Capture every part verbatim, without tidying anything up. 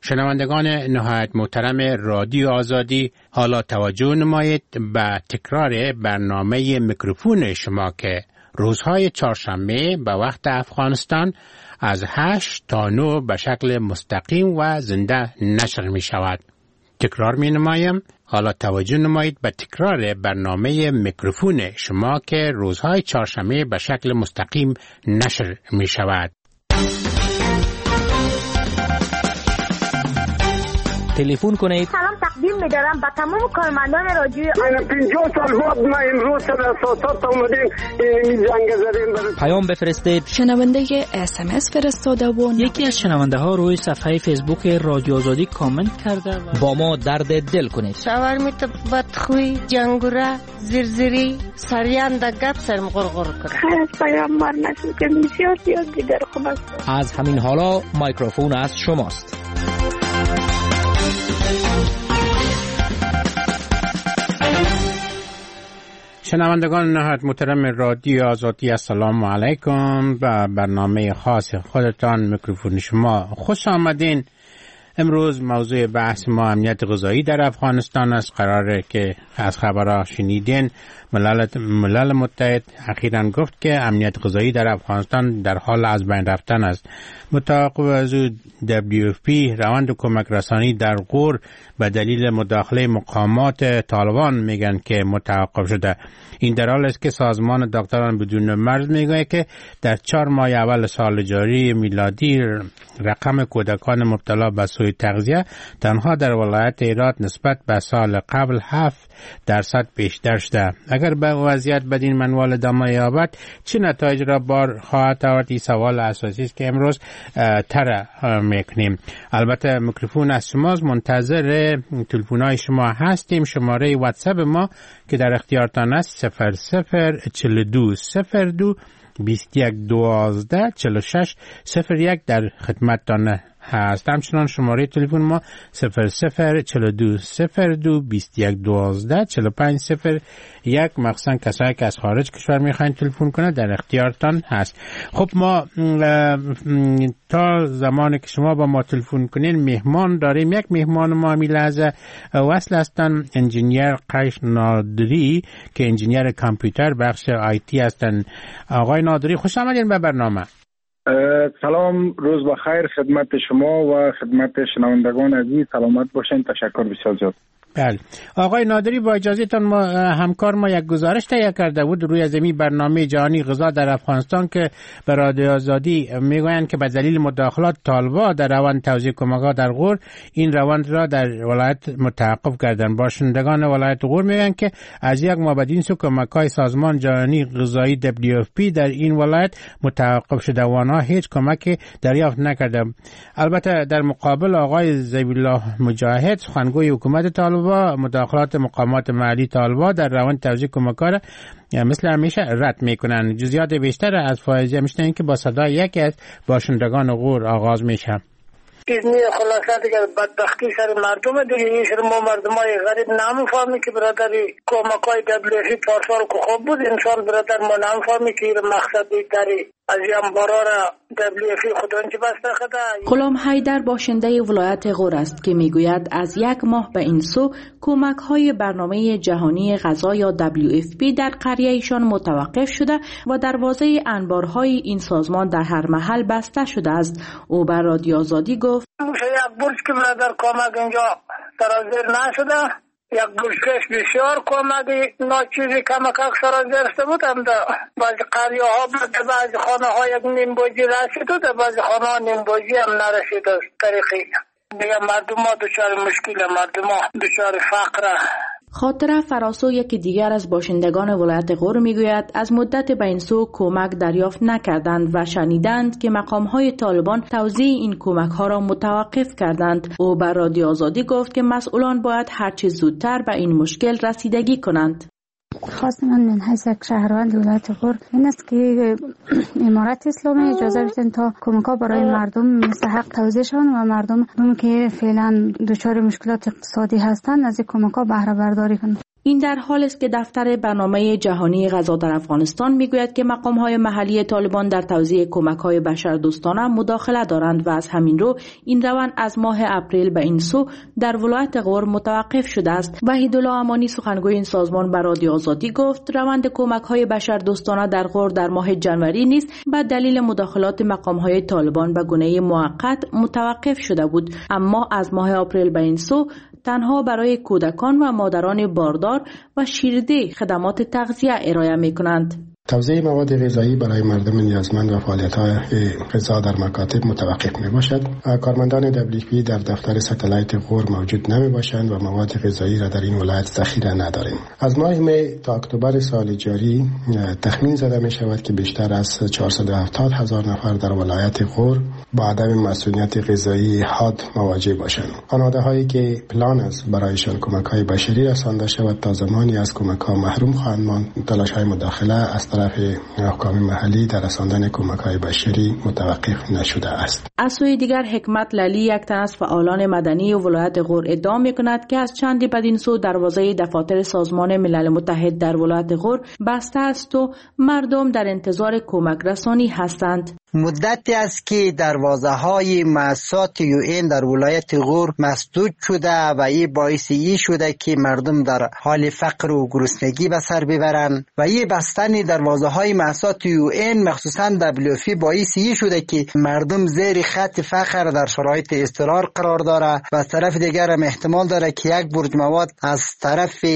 شنوندگان نهایت محترم رادیو آزادی، حالا توجه نمایید به تکرار برنامه میکروفون شما که روزهای چهارشنبه به وقت افغانستان از هشت تا نه به شکل مستقیم و زنده نشر می شود. تکرار می نمایم، حالا توجه نمایید به تکرار برنامه میکروفون شما که روزهای چهارشنبه به شکل مستقیم نشر می شود. تلفن کنید. سلام تقدیم می‌دارم به تمام کارمندان رادیو. من پنجاه سال بعد ما امروز سر اساسات اومدیم این زنگ زدیم. پیام بفرستید. شنونده اس ام اس فرستاده و یکی از شنونده ها روی صفحه فیسبوک رادیو آزادی کامنت کرده و با ما درد دل کنید. شاورمیت بدخوی، جنگوره، زرزری، سریان د گپ سرم غرغر کنه. خیر پیامبر نشد که بسیار زیاد دیگر خوب است. از همین حالا میکروفون از شماست. شنوندگان نهایت محترم رادیو آزادی، السلام علیکم. و برنامه خاص خودتان میکروفون شما خوش آمدین. امروز موضوع بحث ما امنیت غذایی در افغانستان است. قراره که از خبرها شنیدین ملل, ملل متحد اخیراً گفت که امنیت غذایی در افغانستان در حال از بین رفتن است. متوقع از دبلیو اف پی روند کمک رسانی در غور به دلیل مداخله مقامات طالبان میگن که متوقف شده. این در حالی است که سازمان دکتران بدون مرز میگه که در چهار ماه اول سال جاری میلادی رقم کودکان مبتلا به سوء تغذیه تنها در ولایت هرات نسبت به سال قبل هفت درصد بیشتر شده. اگر به وضعیت بدین منوال ادامه یابد چه نتایج را بار خواهد آورد؟ این سوال اساسی است که امروز طرح میکنیم. البته میکروفون از شماست، منتظر تلفن‌های شما هستیم. شماره واتساپ ما که در اختیارتان است صفر صفر چهل و دو صفر دو بیست و یک دوازده چهل و شش صفر یک در خدمتتان هست. همچنان شماره تلفن ما صفر صفر چهل و دو صفر دو بیست و یک دوازده چهل و پنج صفر یک. مخصوصا کسایی که از خارج کشور میخواین تلفن کنه در اختیارتان هست. خب ما تا زمانی که شما با ما تلفن کنین مهمان داریم. یک مهمان ما همین لحظه وصل هستن، انجینیر قیس نادری که انجینیر کامپیوتر بخش آی تی هستن. آقای نادری خوش آمدین به برنامه. سلام، روز بخیر خدمت شما و خدمت شنوندگان عزیز. سلامت باشین. تشکر بسیار زیاد. بله آقای نادری، با اجازهتان ما همکار ما یک گزارش تهیه کرده بود روی زمین برنامه جهانی غذا در افغانستان که به رادیو آزادی میگویند که به دلیل مداخلات طالبان در روند توزیع کمک‌ها در غور این روند را در ولایت متوقف کردند. باشندگان ولایت غور میگویند که از یک ماه بعد این سو کمک‌های سازمان جهانی غذایی دبلیو اف پی در این ولایت متوقف شده و آنها هیچ کمکی دریافت نکرده. البته در مقابل آقای ذبیح‌الله مجاهد سخنگوی حکومت طالبان و مداخلات مقامات محلی طالبان در روند توزیع کمک‌ها را مثل همیشه رد میکنند. جزئیات بیشتر از فائزه میشنویم که با صدای یکی از باشندگان غور آغاز میشه. این خلاصه دیگه بدبختی سر مردم دیگه. این سر ما مردمای غریب نمیفهمی که برادری کمکای دبلیو اف پارسال که خوب بود انسان برادر ما نمیفهمی که این مقصدی داری از این براره دبلیو اف خودانچه بسته خدا. غلام حیدر باشنده ولایت غور است که میگوید از یک ماه به این سو کمک های برنامه جهانی غذا یا دبلیو اف پی در قریه ایشان متوقف شده و دروازه انبارهای این سازمان در هر محل بسته شده است. او بر رادیو آزادی گفت یک برج که برادر کمک اینجا سرازیر نشده، یک برجکش بسیار کمکی ناچیزی کمک سرازیر شده بود. هم در بعضی قریه ها در بعضی خانه ها یک نیم بوجی رسید و در بعضی خانه ها نیم بوجی هم نرسید. از طریقی دیگه مردم ها دچار مشکل، مردم ها دچار فقر. خاطره فراسو یکی دیگر از باشندگان ولایت غور میگوید از مدت به این سو کمک دریافت نکردند و شنیدند که مقام‌های طالبان توزیع این کمک‌ها را متوقف کردند. او بر رادیو آزادی گفت که مسئولان باید هرچه زودتر به این مشکل رسیدگی کنند. خواست من من حیث یک شهروند ولایت غور این است که امارت اسلامی اجازه بدن تا کمک‌ها برای مردم مستحق توزیع شوند و مردم که فعلا دچار مشکلات اقتصادی هستند از این کمک‌ها بهره برداری کنند. این در حال است که دفتر برنامه جهانی غذا در افغانستان میگوید که مقام‌های محلی طالبان در توزیع کمک‌های بشردوستانه مداخله دارند و از همین رو این روند از ماه اپریل به این سو در ولایت غور متوقف شده است. وحیدالله امانی سخنگوی این سازمان به رادیو آزادی گفت روند کمک‌های بشردوستانه در غور در ماه جنوری نیز به دلیل مداخلات مقام‌های طالبان به گونه موقت متوقف شده بود، اما از ماه اپریل به این سو تنها برای کودکان و مادران باردار و شیرده خدمات تغذیه ارائه می‌کنند. توزیع مواد غذایی برای مردم نیازمند و فعالیت‌های غذا در مکاتب متوقف می‌باشد. کارمندان دبلیو پی در دفتر ستلایت غور موجود نمی‌باشند و مواد غذایی را در این ولایت ذخیره نداریم. از ماه می تا اکتبر سال جاری تخمین زده می‌شود که بیشتر از چهارصد و هفتاد هزار نفر در ولایت غور با عدم مسئولیت غذایی حاد مواجه باشند. خانواده‌هایی که پلان است برایشان کمک‌های بشری رسانده شود تا زمانی از کمک‌ها محروم خواهند ماند. تلاش‌های مداخله از طرف حکام محلی در رساندن کمک‌های بشری متوقف نشده است. از سوی دیگر حکمت لالی یک تن از فعالان مدنی و ولایت غور ادعا می‌کند که از چندی بدین سو دروازه دفاتر سازمان ملل متحد در ولایت غور بسته است و مردم در انتظار کمک رسانی هستند. مدتی است که دروازه‌های مؤسسات یو این در ولایت غور مسدود شده و این باعث ای شده که مردم در حال فقر و گرسنگی به سر ببرند و این بستن دروازه‌های مؤسسات یو این مخصوصاً دبلیو اف پی باعث ای شده که مردم زیر خط فقر در شرایط اضطرار قرار داره و از طرف دیگر هم احتمال داره که یک برج مواد از طرف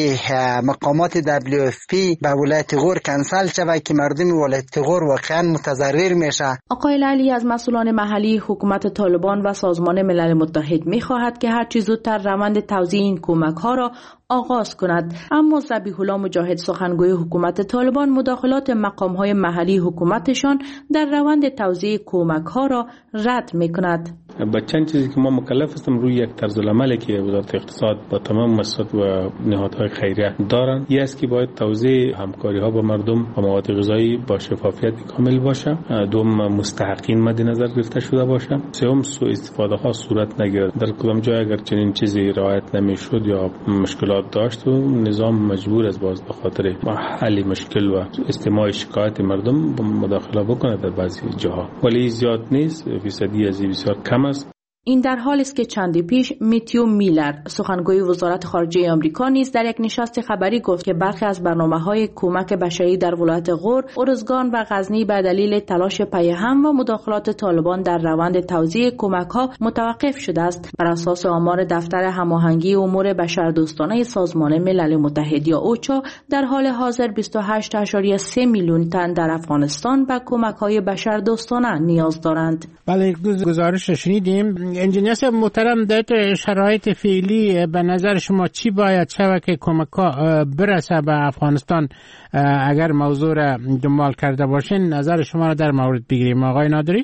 مقامات دبلیو اف پی به ولایت غور کنسل شود که مردم ولایت غور واقعاً متضرر میشه. آقای لالی از مسئولان محلی حکومت طالبان و سازمان ملل متحد می‌خواهد که هر چه زودتر روند توزیع این کمک‌ها را آغاز کند، اما ذبیح الله مجاهد سخنگوی حکومت طالبان مداخلات مقام‌های محلی حکومتشان در روند توزیع کمک‌ها را رد می‌کند. با چند چیزی که ما مکلف هستیم روی یک طرز العملی که وزارت اقتصاد با تمام مؤسسات و نهادهای خیریه دارند، این است که باید توزیع همکاری‌ها با مردم و مواد غذایی با شفافیت کامل باشه، دوم مستحقین مد نظر گرفته شده باشه، سوم سوء استفاده ها صورت نگیرد. در کدام جای اگر چنین چیزی رعایت نمیشد یا مشکلات داشت و نظام مجبور است باز به خاطر حل مشکل و استماع شکایت مردم مداخله بکنه در بعضی جاها، ولی زیاد نیست، فیصدی از بسیار کم است. این در حالی است که چندی پیش میتیو میلر سخنگوی وزارت خارجه آمریکا نیز در یک نشست خبری گفت که برخی از برنامه‌های کمک بشری در ولایت غور، ارزگان و غزنی به دلیل تلاش پیهم و مداخلات طالبان در روند توزیع کمک‌ها متوقف شده است. بر اساس آمار دفتر هماهنگی امور بشردوستانه سازمان ملل متحد یا اوچا، در حال حاضر بیست و هشت ممیز سه میلیون تن در افغانستان به کمک‌های بشردوستانه نیاز دارند. بله، گزارش شنیدیم. انجینیر صاحب محترم، در شرایط فعلی به نظر شما چی باید شود که کمک‌ها برسه به افغانستان اگر موضوع را دنبال کرده باشین؟ نظر شما را در مورد بگیریم. آقای نادری.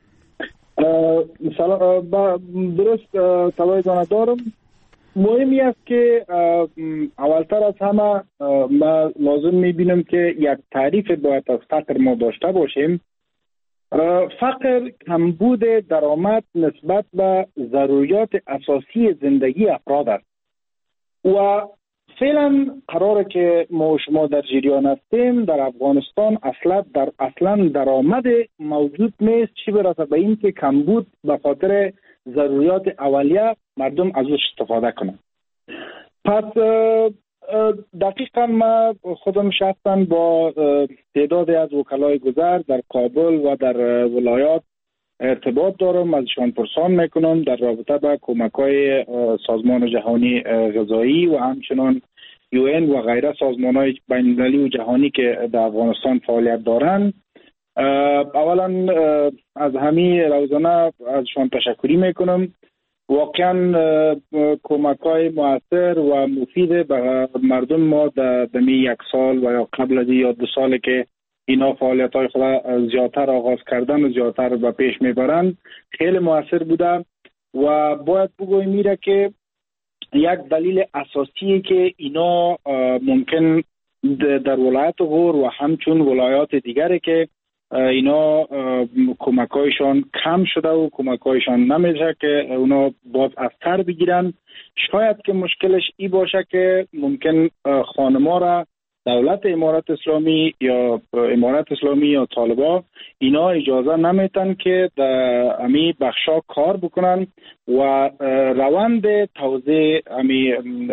درست توجه دارم. مهمی است که اولتر از همه ما لازم می‌بینم که یک تعریف باید از فقر ما داشته باشیم. فقر کمبود درآمد نسبت به ضروریات اساسی زندگی افراد است و فعلا قراره که ما شما در جریان هستیم در افغانستان اصلا در اصلا درآمد موجود نیست، چی برسه به این که کمبود به خاطر ضروریات اولیه مردم ازش استفاده کنند. پس دقیقا ما خودم شخصا با تعدادی از وکلای گذر در کابل و در ولایات ارتباط دارم، ازشان پرسان میکنم در رابطه با کمک‌های سازمان جهانی غذایی و همچنان یو این و غیره سازمان‌های بین‌المللی و جهانی که در افغانستان فعالیت دارند. اولا از همین روزانه ازشان تشکری میکنم. واقعا کمک‌های مؤثر و مفید به مردم ما در دمی یک سال و یا قبل از یا دو ساله که اینا فعالیت‌های خود زیادتر آغاز کردن و زیادتر به پیش میبرند خیلی مؤثر بوده و باید بگویم میره که یک دلیل اساسی که اینا ممکن در ولایت غور و همچون ولایات دیگری که اینا کمک هایشان کم شده و کمک هایشان نمیشه که اونا باز از سر بگیرن. شاید که مشکلش ای باشه که ممکن خانما را دولت امارت اسلامی یا امارت اسلامی یا طالبا اینا اجازه نمیتن که در امی بخشا کار بکنن و روند توزیع امی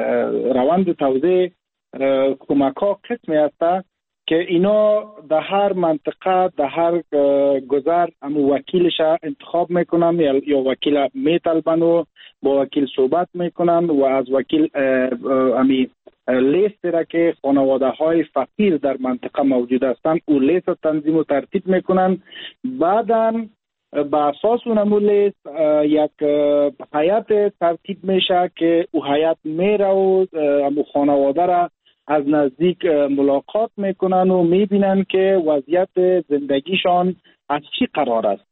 روند توزیع کمک ها قسمی هسته که اینا در هر منطقه در هر گذر امو وکیلش انتخاب میکنن یا وکیل میطلبن و با وکیل صحبت میکنن و از وکیل امی لیست را که خانواده های فقیر در منطقه موجود هستند او لیست تنظیم و ترتیب میکنن. بعداً با اساس اون لیست یک هیئت ترتیب میشه که او هیئت میره و امو خانواده را از نزدیک ملاقات میکنن و میبینن که وضعیت زندگیشان از چی قرار است.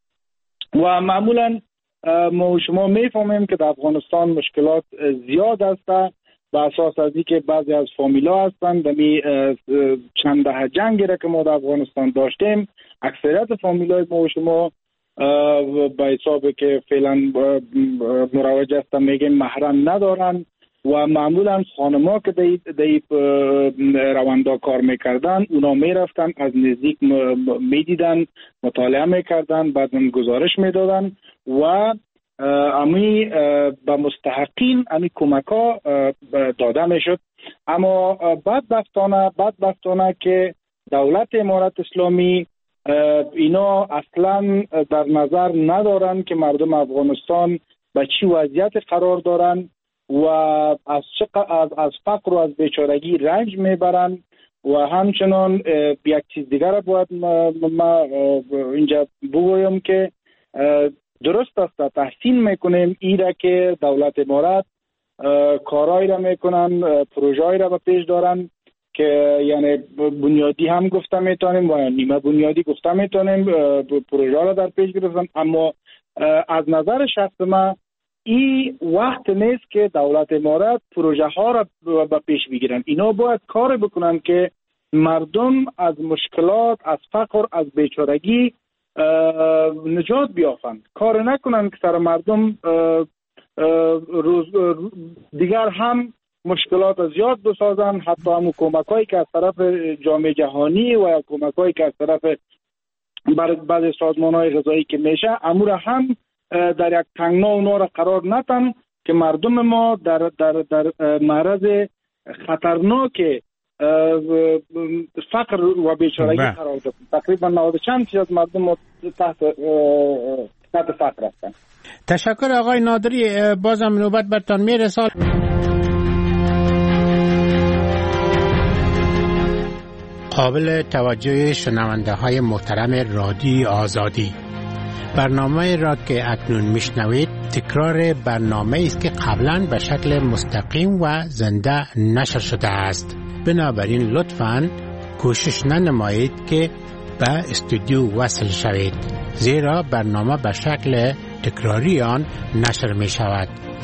و معمولا ما شما میفهمیم که در افغانستان مشکلات زیاد است به اساس از اینکه بعضی از فامیلا هستند دمی چند دهه جنگی را که ما در افغانستان داشتیم اکثریت فامیلای ما و شما به حساب که فعلا مروج هستن میگیم محرم ندارن و معمولا خانما که در روندا کار میکردن اونا میرفتن از نزدیک میدیدن مطالعه میکردن بعدم گزارش میدادن و امی به مستحقین امی کمک ها داده میشد. اما بدبختانه بدبختانه که دولت امارت اسلامی اینا اصلا در نظر ندارن که مردم افغانستان به چی وضعیت قرار دارن و از از از فقر و از بیچارگی رنج میبرن. و همچنان یک چیز دیگر را باید ما اینجا بگویم که درست است تحسین میکنیم ایره که دولت امارات کارایی را میکنن پروژه‌ای را به پیش دارن که یعنی بنیادی هم گفته میتونیم و نیمه بنیادی گفته میتونیم پروژه را در پیش گرفتن. اما از نظر شخص من این وقت نیست که دولت امارات پروژه ها را به پیش بگیرن. اینا باید کار بکنن که مردم از مشکلات از فقر از بیچارگی نجات بیافند. کار نکنن که سر مردم روز دیگر هم مشکلات از زیاد بسازن. حتی همون کمک هایی که از طرف جامعه جهانی و کمک هایی که از طرف بعض سازمان های غذایی که میشه امور هم در یک تنگنا اونا را قرار نتن که مردم ما در در در معرض خطرناک فقر و بیچارگی قرار دادن. تقریبا نود چند فیصد مردم ما تحت تحت فقر هستند. تشکر آقای نادری. بازم نوبت برتان میرسه. قابل توجه شنونده های محترم رادیوی آزادی، برنامه را که اکنون میشنوید تکرار برنامه است که قبلا به شکل مستقیم و زنده نشر شده است. بنابراین لطفاً کوشش ننمایید که به استودیو وصل شوید، زیرا برنامه به شکل تکراری آن نشر می شود.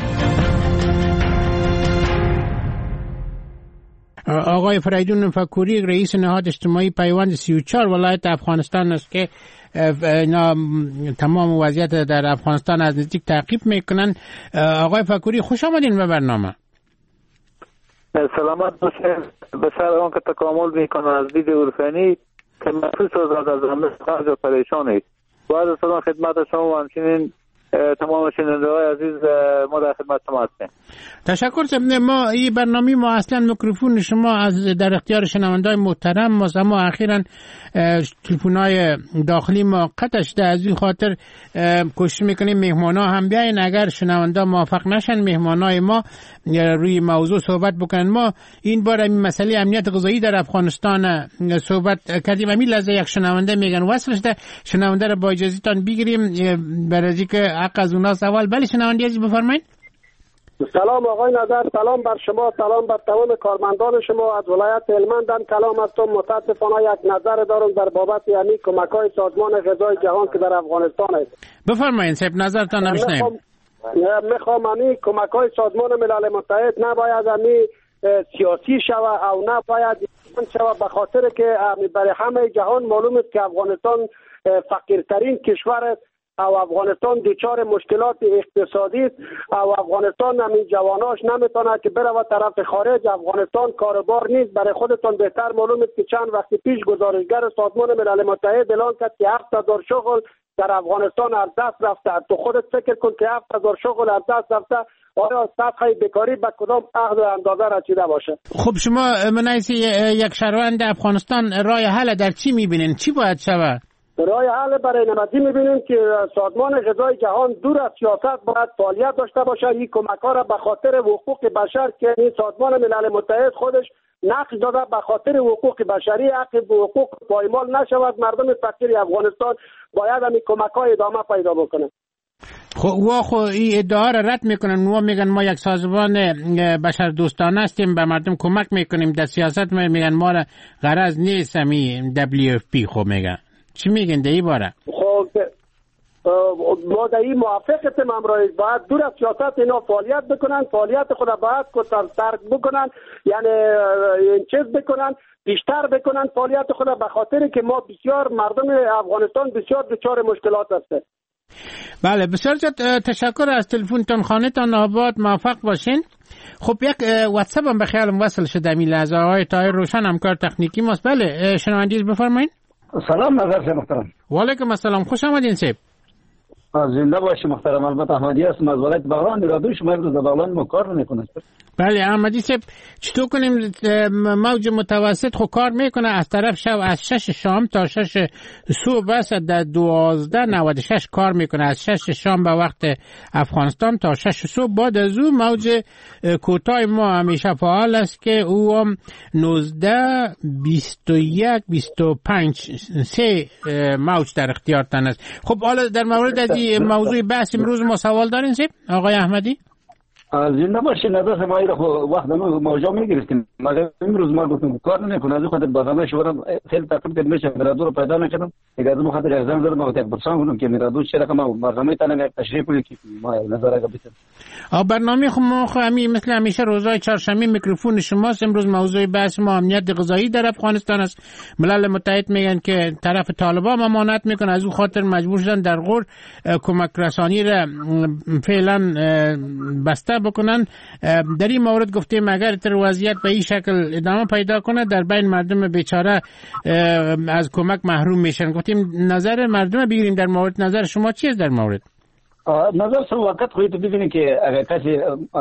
آقای فریدون فکوری رئیس نهاد اجتماعی پیوند سی و چهار ولایت افغانستان است که اینا تمام وضعیت در افغانستان از نزدیک تعقیب میکنن. آقای فکوری خوش آمدین به برنامه. سلامت باشه. به سر آن که تکامل میکنه از دید عرفانی که محفوظ شد از همه خرج و پریشانی. باید سلام خدمت شما و همچنین تمام شنونده های عزیز ما در خدمت شما هستیم. تشکر. ما این برنامه ما اصلا میکروفون شما از در اختیار شنونده های محترم ما ما اخیراً تلفن های داخلی ما قطع شده. از این خاطر کوشش میکنیم مهمان ها هم بیاین. اگر شنونده موافق نشن مهمان های ما روی موضوع صحبت بکنن. ما این بار این مسئله امنیت غذایی در افغانستان صحبت کردیم. همین لحظه یک شنونده میگن وصل شده. شنونده رو با اجازهتان بگیریم برای اینکه حق از اونا سوال. بله شنونده عزیز بفرمایید. سلام آقای نظر، سلام بر شما، سلام بر تمام کارمندان شما. از ولایت هلمندم کلام هستم. متاسفانه یک نظر دارم در بابت یعنی کمک‌های سازمان غذای جهان که در افغانستان است. بفرمایید صاحب نظرتان نمیشنیم. میخوام امی کمک‌های سازمان ملل متحد نباید امی سیاسی شود او نه باید شود، به خاطر که برای همه جهان معلوم است که افغانستان فقیرترین کشور است او افغانستان دچار مشکلات اقتصادی است او افغانستان همین جواناش نمیتونه که بره و طرف خارج. افغانستان کاروبار نیست. برای خودتان بهتر معلوم است که چند وقت پیش گزارشگر سازمان ملل متحد اعلان کرد که هفت هزار شغل در افغانستان از دست رفته. تو خودت فکر کن که هفت هزار شغل از دست رفته، آیا سطح بیکاری به کدام عهد و اندازه رسیده باشه؟ خب شما منیس یک شهروند افغانستان راه حل در چی میبینین؟ چی باید شود؟ راه حل برای نمازی میبینیم که سازمان غذای جهان دور از سیاست باید فعالیت داشته باشه. این کمک ها را به خاطر حقوق بشر که این سازمان ملل متحد خودش نقش داده، به خاطر حقوق بشری حق به حقوق پایمال نشود. مردم فقیر افغانستان باید همین کمک ها ادامه پیدا بکنه. خب وا خو این ادعا را رد میکنن و میگن ما یک سازمان بشر دوستانه هستیم، به مردم کمک میکنیم. در سیاست میگن ما را غرض نیست همین دبلیو اف پی. خب میگن چی میگن در این باره؟ خب ما در این موافقتیم. امروز باید دور از سیاست اینا فعالیت بکنن، فعالیت خود باید ترک بکنن، یعنی این چیز بکنن، بیشتر بکنن فعالیت خود، به خاطر که ما بسیار مردم افغانستان بسیار دچار مشکلات هستند. بله بسیار زیاد تشکر از تلفنتون. خانه‌تان آباد، موفق باشین. خب یک واتساپ هم به خیالم وصل شده می لحظه. آقای طاهر روشن همکار تکنیکی ماست. بله شنوندگی بفرمایید. سلام نظر شما محترم. و علیکم السلام، خوش آمدین صاحب. زنده باشی محترم. البته احمدی هستم از ولایت بغلان. رادیو شما رو در بغلان ما کار میکنه. بله احمدی صاحب، چطور کنیم موج متوسط خو کار میکنه از طرف شب از شش شام تا شش صبح است، در دوازده نود و شش کار میکنه از شش شام به وقت افغانستان تا شش صبح. بعد از اون موج کوتاه ما همیشه فعال است که او هم نوزده بیست و یک بیست و پنج سه موج در اختیارتان است. خب حالا در مورد از این موضوع بحث امروز ما سوال دارین صاحب آقای احمدی؟ زنده باشی نظر ما ایره وقت ما موضوع میگرفتیم، مگر امروز ما گفتم کار نکنه. از خاطر برنامه شورا خیلی تقریبا کرد میشه مرادو رو پیدا نکردم. دیگه از خاطر اعزام دارم ما یک برسان کنم که مرادو چه رقم برنامه تنه تشریف کنه که ما نظر اگه بتیم. آ برنامه خو ما خو همین مثل همیشه روزهای چهارشنبه میکروفون شماست. امروز موضوع بحث ما امنیت غذایی در افغانستان است. ملل متحد میگن که طرف طالبان ممانعت میکنه، از اون خاطر مجبور شدن در غور کمک رسانی را فعلا بسته بکنن. در این مورد گفتیم اگر تر وضعیت به این شکل ادامه پیدا کنه در بین مردم بیچاره از کمک محروم میشن. گفتیم نظر مردم بگیریم در مورد. نظر شما چیست در مورد؟ نظر سو وقت خودت ببینید که اگر کسی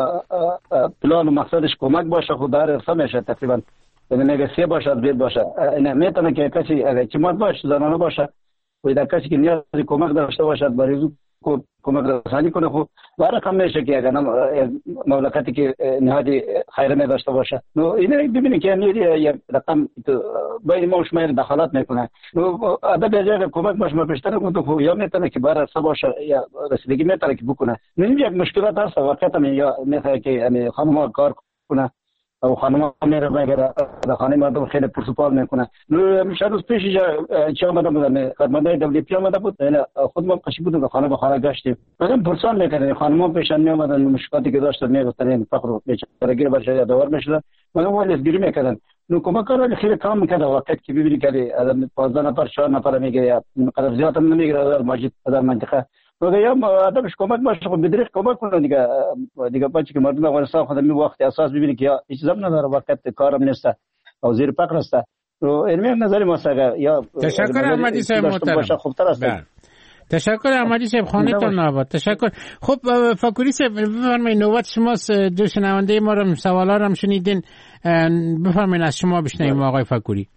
پلان و مقصدش کمک باشه خود داره ارسا میشه تقریبا، یعنی اگر سی باشه بیت باشه نمیتونه که کسی اگر چمات باشه زنانه باشه و در کسی که نیاز کمک داشته باشه برای کمک رسانی کنه خب برای کم میشه که اگر مملکتی که نهادی خیره نداشته باشه. نو اینا ببینید که یک رقم بین ما و شما دخالت میکنه. نو ادب جای کمک باشه ما بیشتر کنه خب یا میتونه که برای سه باشه یا رسیدگی میتونه که بکنه. نو یک مشکلات هست واقعا یا میتونه که یعنی خانم کار کنه او خانم میره میگه در خانه مردم خیلی پرسپال میکنه. نو میشه روز پیش چه آمده بودم خدمتای دبلیو پی آمده بود، خود ما قشی بودم خانه به خانه گشتیم بعدم پرسان میکردن خانم پیشان میامدن مشکلاتی که داشتن میگفتن فقر و بیچارگی برای دور میشدن منو ولی گیری میکردن. نو کمک کار خیلی کم میکرد وقتی که ببینی که پانزده نفر چهار نفر میگه یا قدر زیاد هم نمیگیره در مسجد در منطقه و یا آدمش کمک باشه خب بدریخ کمک کنه دیگه دیگه بچه که مردم افغانستان خود می وقت اساس ببینی که هیچ زم نداره وقت کارم نیست او زیر فقر است. تو این نظر ما سگا یا تشکر احمدی صاحب محترم. خوبتر است. تشکر احمدی صاحب، خانه‌تان آباد. تشکر. خب فکری صاحب بفرمایید نوبت شماست. دو شنونده ما رو سوالا رو شنیدین، بفرمایید از شما بشنویم آقای فکری.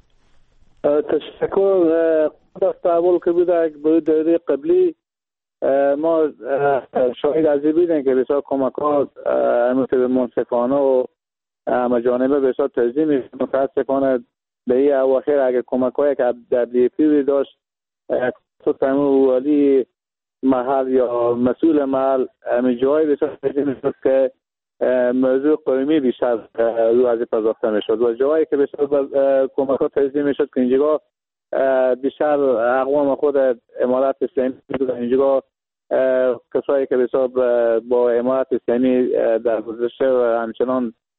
تشکر. دست اول که بود به دوره قبلی ما شاهد عزیزی بودیم که بسیار کمک ها مثل منصفانه و مجانبه بسیار تجزیه میشه. متاسفانه به این اواخر اگر کمک هایی که دبلیو پی داشت تو تمام والی محل یا مسئول محل همه جایی بسیار تجزیه میشد که موضوع قومی بیشتر رو از پرداخته میشد و جایی که بسیار کمک ها تجزیه میشد که اینجا بیشتر اقوام خود امارات اسلامی بودن. اینجا کسایی که بسیار با امارات اسلامی در گذشته و همچنان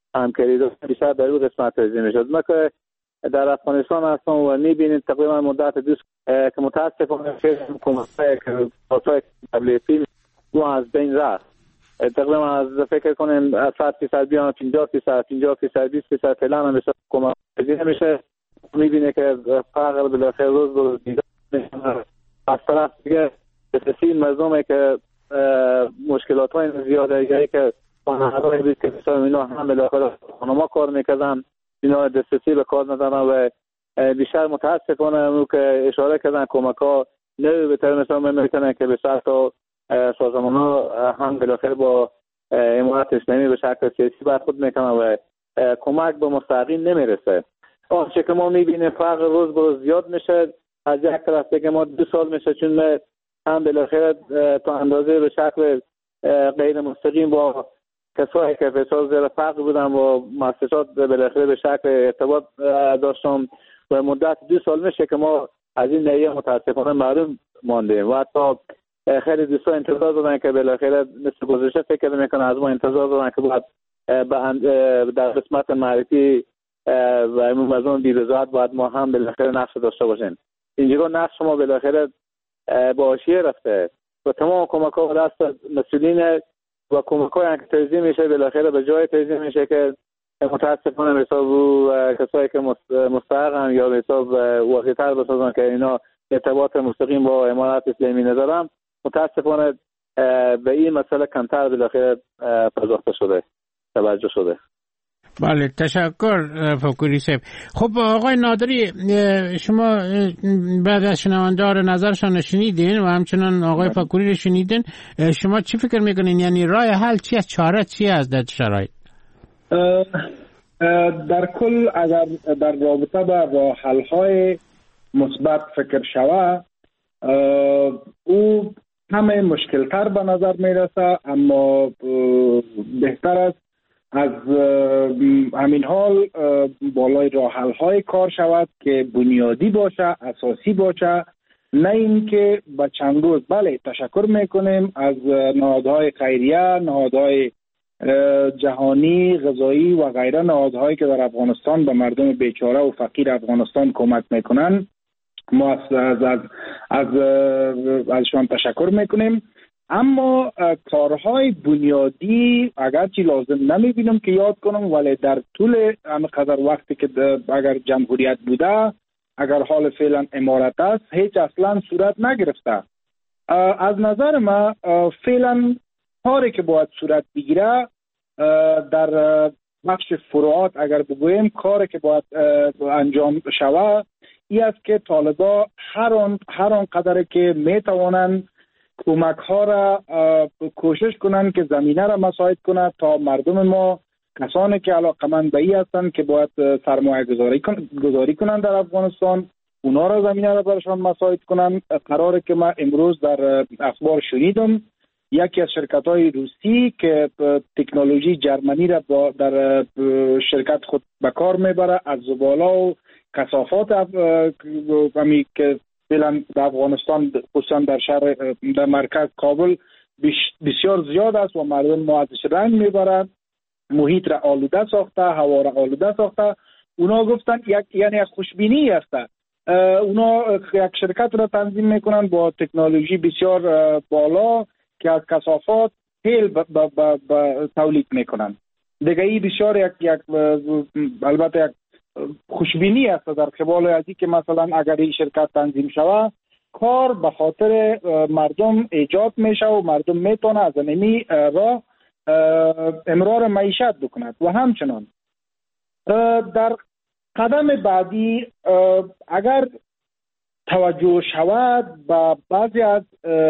همکاری داشتن بیشتر در این قسمت توضیح میشد. ما که در افغانستان هستم و میبینید تقریبا مدت دوست که متاسفانه حکومت که پاسای دبلیو دو از بین رفت. تقریبا از فکر کنیم از صد فیصد بیان پنجاه فیصد پنجاه فیصد بیست فیصد فعلا هم بسیار حکومت نمیشه. میبینه که فقر بالاخره روز به روز دیده میشه. از طرف دیگه بسیار مردمه که مشکلات های زیاده یعنی که خانه‌های بود که بسیار اینا هم بالاخره خانما کار میکردن اینا دسترسی به کار ندارن و بیشتر متاسفانه اونو که اشاره کردن کمک ها نه به طور مثلا میتونن که به ساعت تا سازمان ها هم بالاخره با امارات اسلامی به شکل سیاسی برخورد میکنن و کمک به مستحقین نمیرسه. آنچه که ما میبینیم فرق روز به روز زیاد میشه. از یک طرف دیگه ما دو سال میشه چون هم بالاخره تا اندازه به شکل غیر مستقیم با کسایی که بسیار زیر فقر بودن و مؤسسات بالاخره به شکل ارتباط داشتم و مدت دو سال میشه که ما از این نهیه متاسفانه محروم ماندیم و حتی خیلی دوستا انتظار دارن که بالاخره مثل گذشته فکر میکنن از ما انتظار دارن که باید در قسمت معرفی و از اون بی‌رضایت باید ما هم بالاخره نقش داشته باشیم. اینجا نقش ما بالاخره با حاشیه رفته و تمام کمک‌ها دست مسئولین و کمک‌های که توزیع میشه بالاخره به جای توزیع میشه که متاسفانه به حساب کسایی که مستحقن یا به حساب واقعی‌تر بسازن که اینا ارتباط مستقیم با امارات اسلامی ندارن متاسفانه به این مسئله کمتر بالاخره پرداخته شده توجه شده. بله تشکر فکوری صاحب. خب آقای نادری شما بعد از شنوندار نظرشان شنیدین و همچنان آقای فکوری رو شنیدین، شما چی فکر میکنین؟ یعنی راه حل چی است؟ چاره چی است در شرایط؟ در کل اگر در رابطه با راه حل های مثبت فکر شود او همه مشکل تر به نظر میرسه، اما بهتر است از همین حال بالای راه حل های کار شود که بنیادی باشه، اساسی باشه، نه اینکه با چند روز. بله تشکر میکنیم از نهادهای خیریه، نهادهای جهانی غذایی و غیره، نهادهایی که در افغانستان به مردم بیچاره و فقیر افغانستان کمک میکنن. ما از از از, از ازشان تشکر میکنیم، اما کارهای بنیادی اگرچه لازم نمیبینم که یاد کنم، ولی در طول همقدر وقتی که اگر جمهوریت بوده، اگر حال فعلا امارت است، هیچ اصلا صورت نگرفته. از نظر ما فعلا کاری که باید صورت بگیره در بخش فروعات اگر بگویم کاری که باید انجام شود این است که طالبا هر آن هر آن قدر که میتوانند کمک ها را کوشش کنند که زمینه را مساعد کنند تا مردم ما، کسانی که علاقمند به این هستند که باید سرمایه گذاری گذاری کنند در افغانستان، اونا را زمینه را برشان مساعد کنند. قراره که ما امروز در اخبار شنیدم یکی از شرکت های روسی که تکنولوژی جرمنی را با در شرکت خود به کار میبره از زباله و کثافات همی که فعلا در افغانستان خصوصا در شهر در مرکز کابل بسیار زیاد است و مردم ما ازش رنج میبرند، محیط را آلوده ساخته، هوا را آلوده ساخته. اونا گفتن یک یعنی خوشبینی است، اونا یک شرکت را تنظیم میکنن با تکنولوژی بسیار بالا که از کثافات تیل ب ب ب ب تولید میکنن. دیگه ای بسیار یک یک البته یک خوشبینی است در قبال ازی که مثلا اگر این شرکت تنظیم شود کار به خاطر مردم ایجاد میشه و مردم میتونه از نمی را امرار معیشت بکند. و همچنان در قدم بعدی اگر توجه شود به بعضی از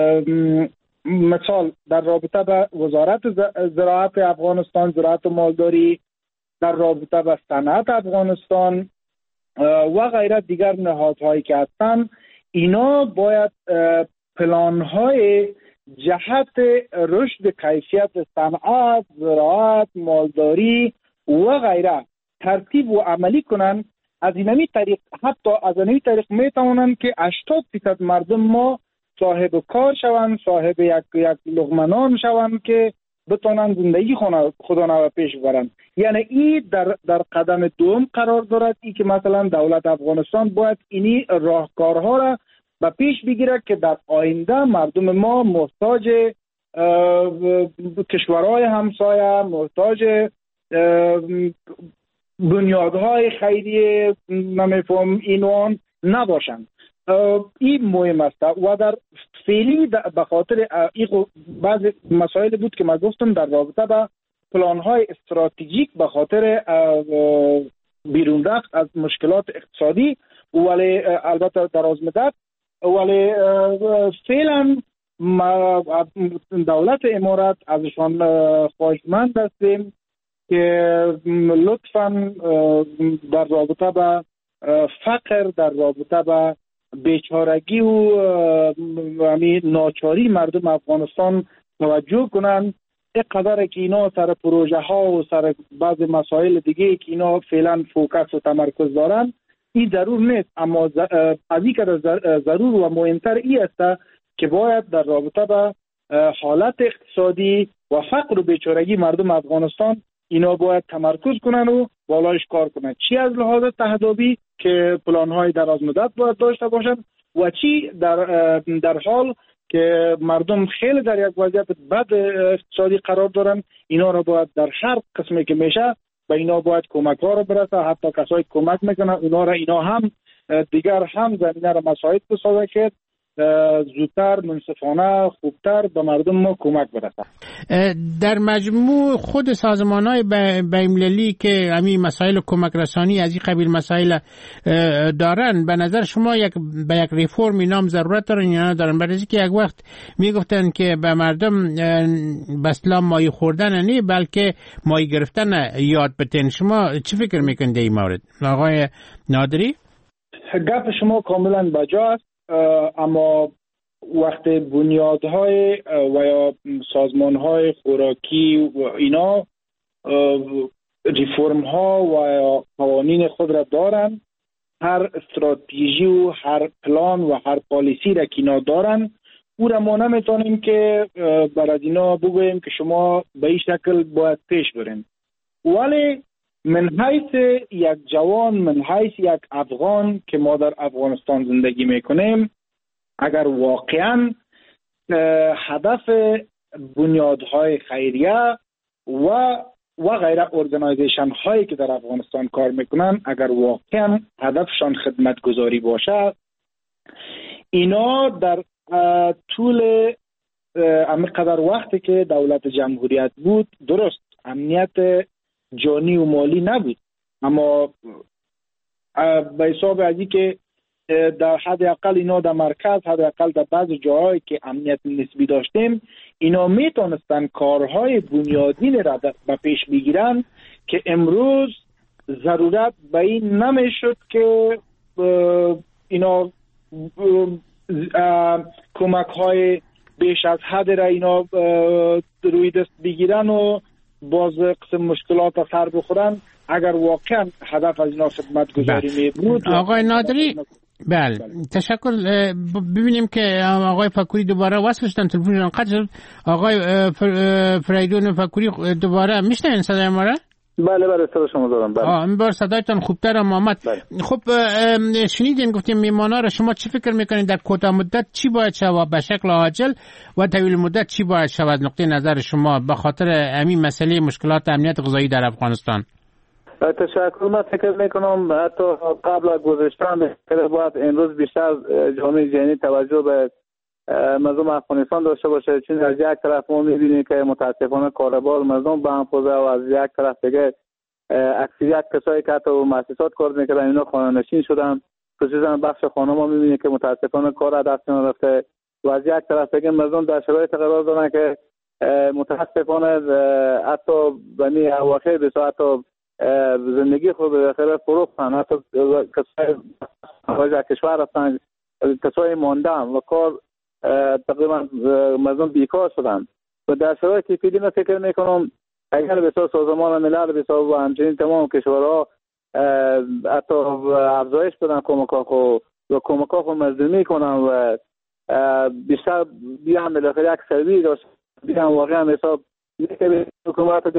مثال در رابطه با وزارت زراعت افغانستان، زراعت و مالداری، در رابطه با صنعت افغانستان و غیره دیگر نهادهایی که هستند، اینا باید پلان‌های جهت رشد کیفیت صنعت، زراعت، مالداری و غیره ترتیب و عملی کنند. از اینمی طریق حتی از اینمی طریق میتوانند که هشتاد درصد مردم ما صاحب کار شوند، صاحب یک یک لقمه نان شوند که بتونن زندگی خودانه و پیش برن. یعنی این در در قدم دوم قرار دارد، ای که مثلا دولت افغانستان باید اینی راهکارها را به پیش بگیره که در آینده مردم ما محتاج کشورهای همسایه، محتاج بنیادهای خیریه نمیفهم اینوان نباشند. این مهم است و در فعلی به خاطر بعض مسائل بود که من گفتم در رابطه با پلان‌های استراتژیک به خاطر بیرون رفت از مشکلات اقتصادی، ولی البته در مدت، ولی فعلا دولت امارات ازشان خواهشمند هستیم که لطفاً در رابطه با فقر، در رابطه با بیچارگی و همین ناچاری مردم افغانستان توجه کنن. اینقدر که اینا سر پروژه ها و سر بعض مسائل دیگه که اینا فعلا فوکس و تمرکز دارن، این ضرور نیست، اما از این که ضرور و مهمتر این است که باید در رابطه با حالت اقتصادی و فقر و بیچارگی مردم افغانستان اینا باید تمرکز کنن و بالایش کار کنن، چی از لحاظ تهدابی که پلان‌های دراز مدت باید داشته باشن و چی در در حال که مردم خیلی در یک وضعیت بد اقتصادی قرار دارن، اینا رو باید در هر قسمی که میشه به اینا باید کمک ها رو برسه. حتی کسایی کمک میکنن اونا را اینا هم دیگر هم زمینه را مساعد بسازه که زودتر، منصفانه، خوبتر به مردم ما کمک برسه. در مجموع خود سازمان‌های بین‌المللی که همین مسائل کمک رسانی از این قبیل مسائل دارن، به نظر شما یک به یک ریفرمی نام ضرورت دارن یا ندارن؟ برای اینکه یک وقت میگفتن که به مردم بسلا مایی خوردن نه بلکه مایی گرفتن یاد بتین. شما چی فکر میکنید در این مورد آقای نادری؟ گپ شما کاملا بجا است، اما وقت بنیادهای و یا سازمانهای خوراکی و اینا ریفرم ها و یا قوانین خود را دارن، هر استراتژی و هر پلان و هر پالیسی را که اینا دارن، او را ما نمیتونیم که برای اینا بگوییم که شما به این شکل باید پیش برین. ولی من حیث یک جوان، من حیث یک افغان که ما در افغانستان زندگی میکنیم، اگر واقعا هدف بنیادهای خیریه و و غیره ارگانایزیشن هایی که در افغانستان کار میکنن، اگر واقعا هدفشان خدمتگزاری باشه، اینا در طول همینقدر وقتی که دولت جمهوریت بود، درست امنیت جانی و مالی نبود، اما به حساب ازی که در حد اقل اینا در مرکز، حد اقل در بعض جاهایی که امنیت نسبی داشتیم، اینا میتونستن کارهای بنیادین را به پیش بگیرن که امروز ضرورت به این نمیشد که اینا کمک های بیش از حد را اینا روی دست بگیرن و باز قسم مشکلات سر بخورن اگر واقعا هدف از اینا خدمت گذاری می بود. آقای نادری، بله تشکر. ببینیم که آقای فکوری دوباره وصل شدن، تلفنشون قطع شد. آقای فریدون فکوری دوباره میشنوین صدای ما را؟ بله بله صدا شما دارم. بله آه این بار صدایتان خوبتر هم آمد. بله. خب شنیدین گفتیم میمانا را، شما چی فکر میکنید در کوتاه مدت چی باید شود به شکل عاجل و طویل مدت چی باید شود نقطه نظر شما به خاطر همین مسئله مشکلات امنیت غذایی در افغانستان؟ تشکر. من فکر میکنم حتی قبل از گذشتن باید امروز بیشتر جامعه جهانی توجه به مردم افغانستان داشته باشه، چون از یک طرف ما میبینیم که متاسفانه کاربار مردم به هم خوزه و از یک طرف دیگه اکثریت کسایی که حتی مؤسسات کار میکردن اینا خانه نشین شدن، خصوصا بخش خانم ما میبینیم که متاسفانه کار دستشون رفته و از یک طرف دیگه مردم در شرایط قرار دارن که متاسفانه حتی بنی اواخر بسا حتی زندگی خود به خیلی فروختن، حتی کسای خارج از کشور رفتن، کسای ماندن و کار تقریبا مردم بیکار شدن و در شرایطی فعلی من فکر میکنم اگر بسیار سازمان ملل بسیار و همچنین تمام کشورها حتی افزایش بدن کمک‌ها خود و کمک‌ها خود مردمی کنن و بیشتر بیان بالاخره یک سروی داشت بیان واقعا حساب حکومت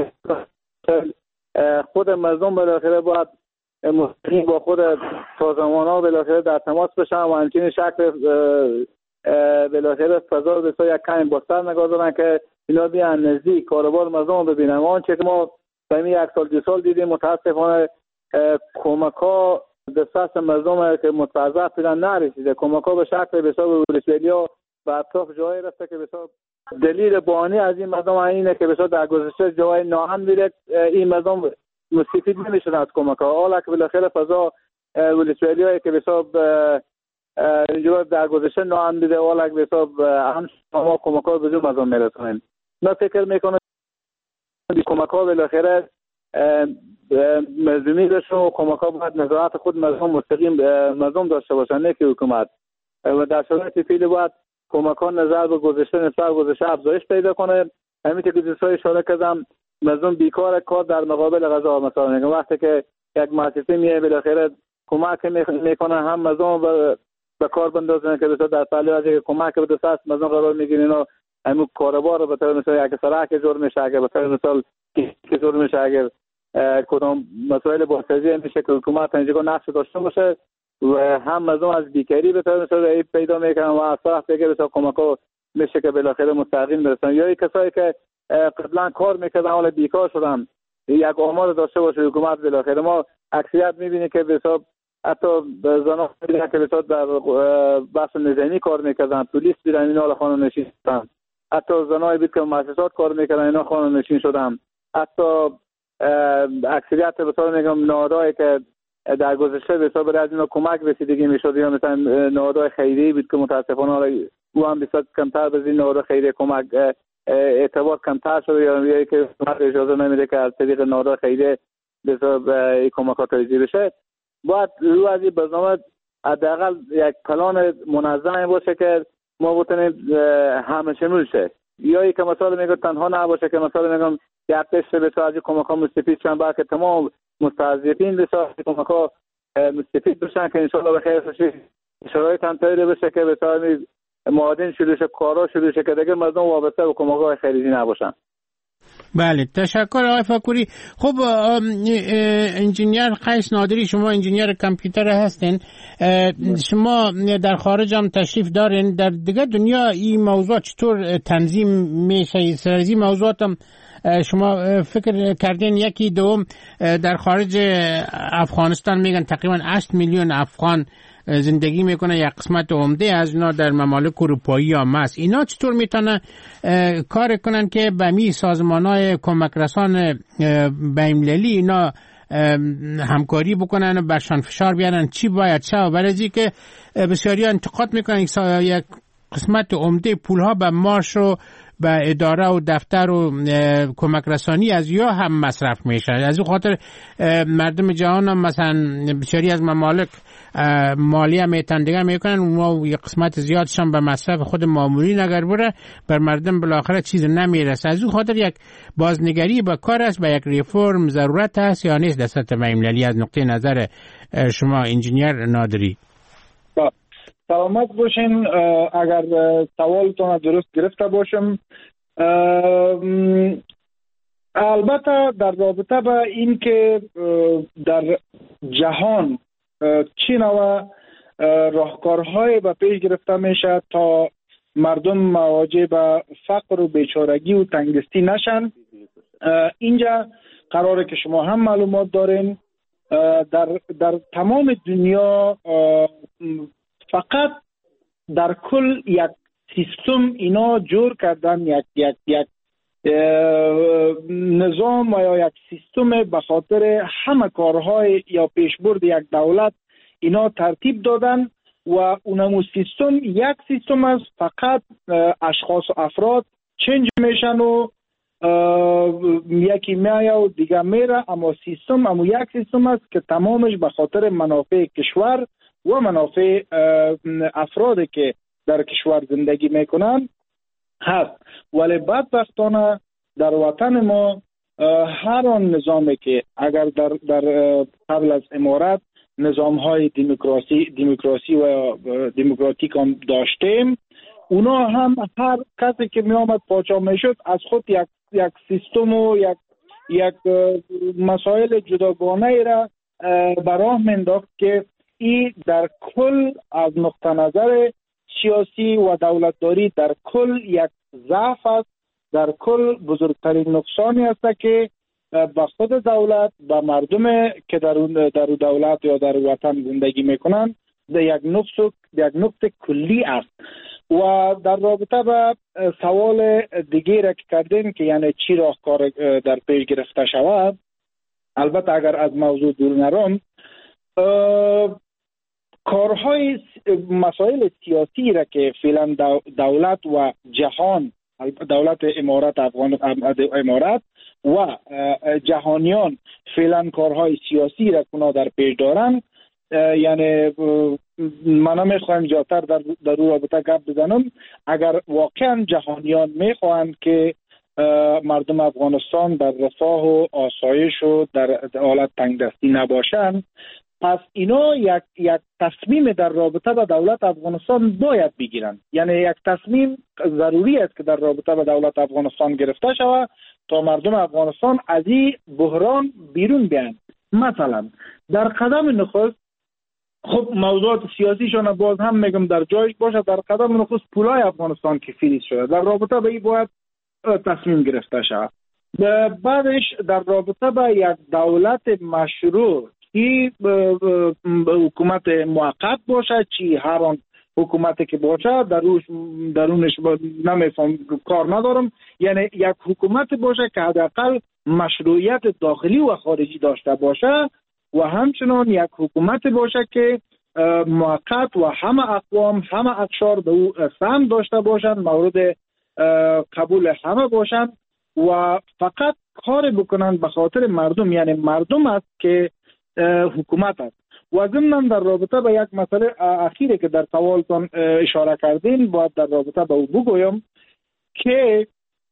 خود مردم بالاخره باید مستقیم با خود سازمان‌ها بالاخره در تماس بشن و همچنین شکل بالاخره فضا رو بسیار یک کمی بازتر نگاه دارن که اینا بیان نزدیک کاروبار مردم ببینن. آنچه که ما همین یک سال دو سال دیدیم متاسفانه کمک ها دست مردم که متوظف بودن نرسیده. کمک ها به شکل بسیار ولسوالی‌ها به اطراف جایی رفته که بسیار دلیل بانی از این مردم اینه که بسیار در گذشته جای ناهن میره این مردم مستفید نمیشن از کمک ها. حالا که بالاخره فضا ولسوالی‌هایی که بسیار اینجا در گذشته ناهن میده حالا که بسیار هم ما کمک ها به جون مردم میرسونیم. من فکر میکنم کمک ها بالاخره مردمی داشته و کمک ها باید نظارت خود مردم مستقیم مردم داشته باشن نه که حکومت. و در شرایط فعلی باید کمک ها نظر به گذشته نسبت گذشته افزایش پیدا کنه. همین که دوستای اشاره کردم مردم بیکار کار در مقابل غذا مثلا میگم وقتی که یک مؤسسه میاد بالاخره کمک میکنه هم مردم به کار بندازن که بسیار در پهلو از که کمک به دست مردم قرار میگیرن و همون کاروبار به طور مثال یک سرک جور میشه اگر به طور مثال که جور میشه اگر کدام مسائل بازسازی میشه که حکومت اینجا نقش داشته باشه و هم مردم از بیکاری به طور مثال پیدا میکنن و از طرف دیگه بسیار کمک‌ها میشه که بالاخره مستقیم برسن. یا کسایی که قبلا کار میکردن حالا بیکار شدن یک آمار داشته باشه حکومت بالاخره. ما اکثریت میبینیم که بسیار حتی زنان میبینن که بسیار در بحث نظامی کار میکردن پلیس بیرن اینا حالا خانه نشین شدن. حتی زنای بود که مؤسسات کار میکردن اینا خانه نشین شدن. حتی اکثریت به طور میگم نهادهایی که در گذشته به حساب از اینا کمک رسیدگی میشد یا مثلا نهادهای خیریه بود که متاسفانه او هم بسیار کمتر به این نهادهای خیریه کمک اعتبار کمتر شده یا یا که اجازه نمیده که از طریق نهادهای خیریه به حساب این کمکات توزیع بشه. باید رو از این برنامه حداقل یک پلان منظم باشه که ما بتونیم همه شمول شه. یا ای که مثلا میگم تنها نباشه که مثلا میگم یک قشر بسیار از کمک ها مستفید شن بلکه تمام مستضعفین بسیار کمک ها مستفید بشن که انشاءالله به خیر بشه. شرایط هم تایید بشه که بسیار معادن شروع شه کارا شروع شه که دیگه مردم وابسته به کمک های خیریزی نباشن. بله تشکر آقای فاکوری. خب انجینیر قیس نادری شما انجینیر کامپیوتر هستین، شما در خارج هم تشریف دارین. در دیگه دنیا این موضوع چطور تنظیم میشه؟ سرزی موضوعات هم شما فکر کردین؟ یکی دوم در خارج افغانستان میگن تقریبا هشت میلیون افغان زندگی میکنه، یک قسمت عمده از اینا در ممالک اروپایی هم هست. اینا چطور میتونن کار کنن که به می سازمانهای کمک رسان بین‌المللی اینا همکاری بکنن و برشان فشار بیارن چی باید چه؟ و برای که بسیاری انتقاد میکنن یک قسمت عمده پولها به معاش و به اداره و دفتر و کمک رسانی از یا هم مصرف میشه. از این خاطر مردم جهان هم مثلا بسیاری از ممالک مالی هم میتندگه میکنن و یک قسمت زیادشان به مصرف خود مامورین اگر بره بر مردم بالاخره چیز نمیرسه. از این خاطر یک بازنگری با کار است، به یک ریفورم ضرورت هست یا نیست در سطح بین‌المللی؟ از نقطه نظر شما انجینیر نادری. سلامت باشین. اگر سوالتون درست گرفته باشم، البته در رابطه با این که در جهان چی نوع راهکارهای به پیش گرفته میشه تا مردم مواجه به فقر و بیچارگی و تنگدستی نشن، اینجا قراره که شما هم معلومات دارین در در تمام دنیا فقط در کل یک سیستم اینا جور کردن، یک یک یک نظام و یا یک سیستم به خاطر همه کارهای یا پیشبرد یک دولت اینا ترتیب دادن و اونمو سیستم یک سیستم است، فقط اشخاص و افراد چنج میشن و یکی میایه و دیگه میره، اما سیستم اما یک سیستم است که تمامش به خاطر منافع کشور و منافع افرادی که در کشور زندگی میکنن هست. ولی بدبختانه در وطن ما هر آن نظامی که اگر در در قبل از امارت نظام های دموکراسی دموکراسی و دموکراتیک هم داشتیم، اونا هم هر کسی که می آمد پاچا می شد از خود یک یک سیستم و یک یک مسائل جداگانه ای را براه منداخت که این در کل از نقطه نظر سیاسی و دولتداری در کل یک ضعف است، در کل بزرگترین نقصانی است که به خود دولت، به مردم که در در دولت یا در وطن زندگی میکنند در یک نقص یک نقطه کلی است. و در رابطه با سوال دیگه را که کردین که یعنی چی راهکار در پیش گرفته شود، البته اگر از موضوع دور نرم، کارهای مسائل سیاسی را که فعلا دولت و جهان، دولت امارات افغان امارات و جهانیان فعلا کارهای سیاسی را کنا در پیش دارند، یعنی من نمیخوایم زیادتر در در رابطه گپ بزنم. اگر واقعا جهانیان میخواهند که مردم افغانستان در رفاه و آسایش و در حالت تنگدستی نباشند، پس اینا یک یک تصمیم در رابطه با دولت افغانستان باید بگیرند. یعنی یک تصمیم ضروری است که در رابطه با دولت افغانستان گرفته شود تا مردم افغانستان از این بحران بیرون بیایند. مثلا در قدم نخست، خب موضوعات سیاسیشون باز هم میگم در جایش باشه، در قدم نخست پولای افغانستان که فریز شده، در رابطه با این باید تصمیم گرفته شود. بعدش در رابطه با یک دولت مشروع که حکومت موقت باشه، چی هر آن حکومتی که باشه دروش درونش نمیفهم کار ندارم، یعنی یک حکومت باشه که حداقل مشروعیت داخلی و خارجی داشته باشه و همچنان یک حکومت باشه که موقت و همه اقوام همه اقشار به او سهم داشته باشند، مورد قبول همه باشند و فقط کار بکنند به خاطر مردم، یعنی مردم است که حکومت است. و ضمن در رابطه با یک مسئله اخیره که در سوالتان اشاره کردین باید در رابطه با او بگویم که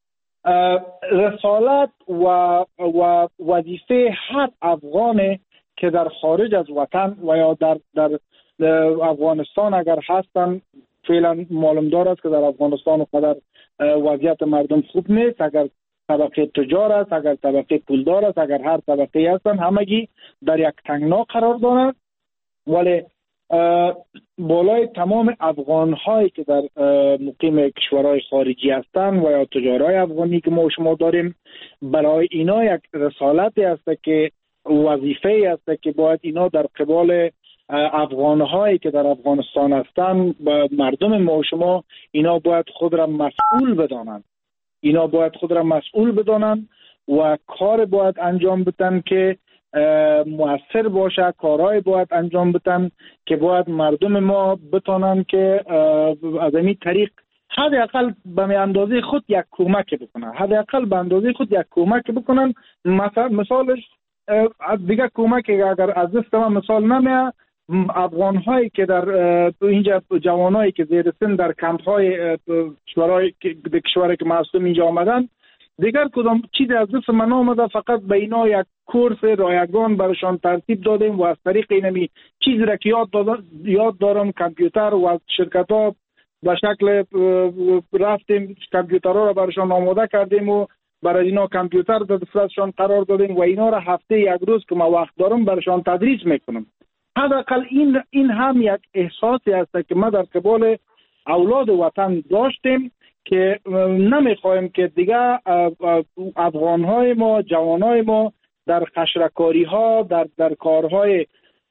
رسالت و و وظیفه هر افغان که در خارج از وطن و یا در در افغانستان اگر هستن، فعلا معلوم دار است که در افغانستان قدر وضعیت مردم خوب نیست، اگر طبقه تجار است، اگر طبقه پولدار است، اگر هر طبقه هستن همگی در یک تنگنا قرار دارند، ولی بالای تمام افغان هایی که در مقیم کشورهای خارجی هستند و یا تجارای افغانی که ما شما داریم، برای اینا یک رسالتی است که وظیفه است که باید اینا در قبال افغان هایی که در افغانستان هستند و مردم ما شما، اینا باید خود را مسئول بدانند، اینا باید خود را مسئول بدانند و کار باید انجام بدن که مؤثر باشه، کارهای باید انجام بدن که باید مردم ما بتانند که از این طریق حداقل به اندازه خود یک کمک بکنن، حداقل به اندازه خود یک کمک بکنن. مثلا مثالش دیگه کمک اگر از دست ما مثال نمیاد، افغان هایی که در اینجا جوانایی که زیر سن در کمپ های کشورهای کشوری که معصوم اینجا آمدن، دیگر کدام چیزی از دست من آمده، فقط به اینا یک کورس رایگان برشان ترتیب دادیم و از طریق اینمی چیزی را که یاد دادم یاد دارم کامپیوتر و شرکت ها به شکل رفتیم کامپیوترها را برشان آماده کردیم و برای اینا کامپیوتر در دستشان قرار دادیم و اینا را هفته یک روز که ما وقت دارم برشان تدریس میکنم. حداقل این این هم یک احساسی است که ما در قبال اولاد وطن داشتیم که نمیخوایم که دیگه افغانهای ما، جوانهای ما در خشرکاری ها، در در کارهای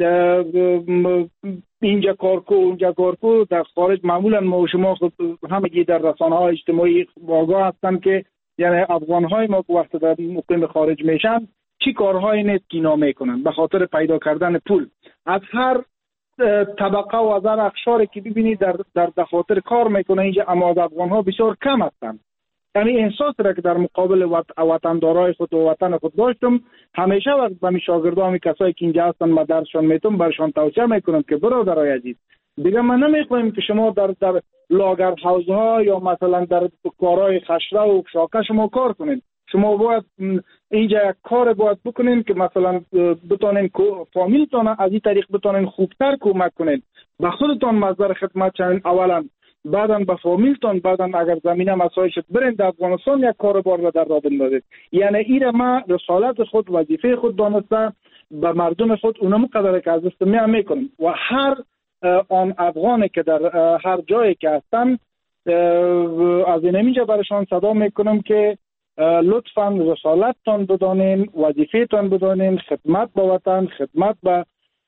اینجا کارکو اونجا کارکو در خارج، معمولا ما و شما همگی در رسانه های اجتماعی آگاه هستن که یعنی افغانهای ما که وقت در مقیم خارج میشن چی کارهایی نیست که اینا میکنن به خاطر پیدا کردن پول. از هر طبقه و از هر اقشاری که ببینید در در دفاتر کار میکنه اینجا، اما از افغانها بسیار کم هستن. یعنی احساس را که در مقابل وطندارای خود و وطن خود داشتم، همیشه وقت به می شاگردان کسایی که اینجا هستن ما درسشان میتونم برشان توصیه میکنم که برادرای عزیز، دیگه من نمیخوایم که شما در در لاگر هاوس ها یا مثلا در کارهای خشره و شاکه شما کار کنین. شما باید اینجا یک کار باید بکنین که مثلا بتونین فامیلتان از این طریق بتونین خوبتر کمک کنین، به خودتان مصدر خدمت شوین. اولا بعدن به فامیلتان، بعدن اگر زمینه مسایل شد برین در افغانستان یک کاروبار را در راه بندازید. یعنی این ما رسالت خود، وظیفه خود دانسته به مردم خود اونم قدر که از دست میام میکنم و هر آن افغانی که در هر جایی که هستن از این اینجا برشان صدا میکنم که لطفاً رسالتتان بدانین، وظیفه‌تان بدانین، خدمت به وطن، خدمت به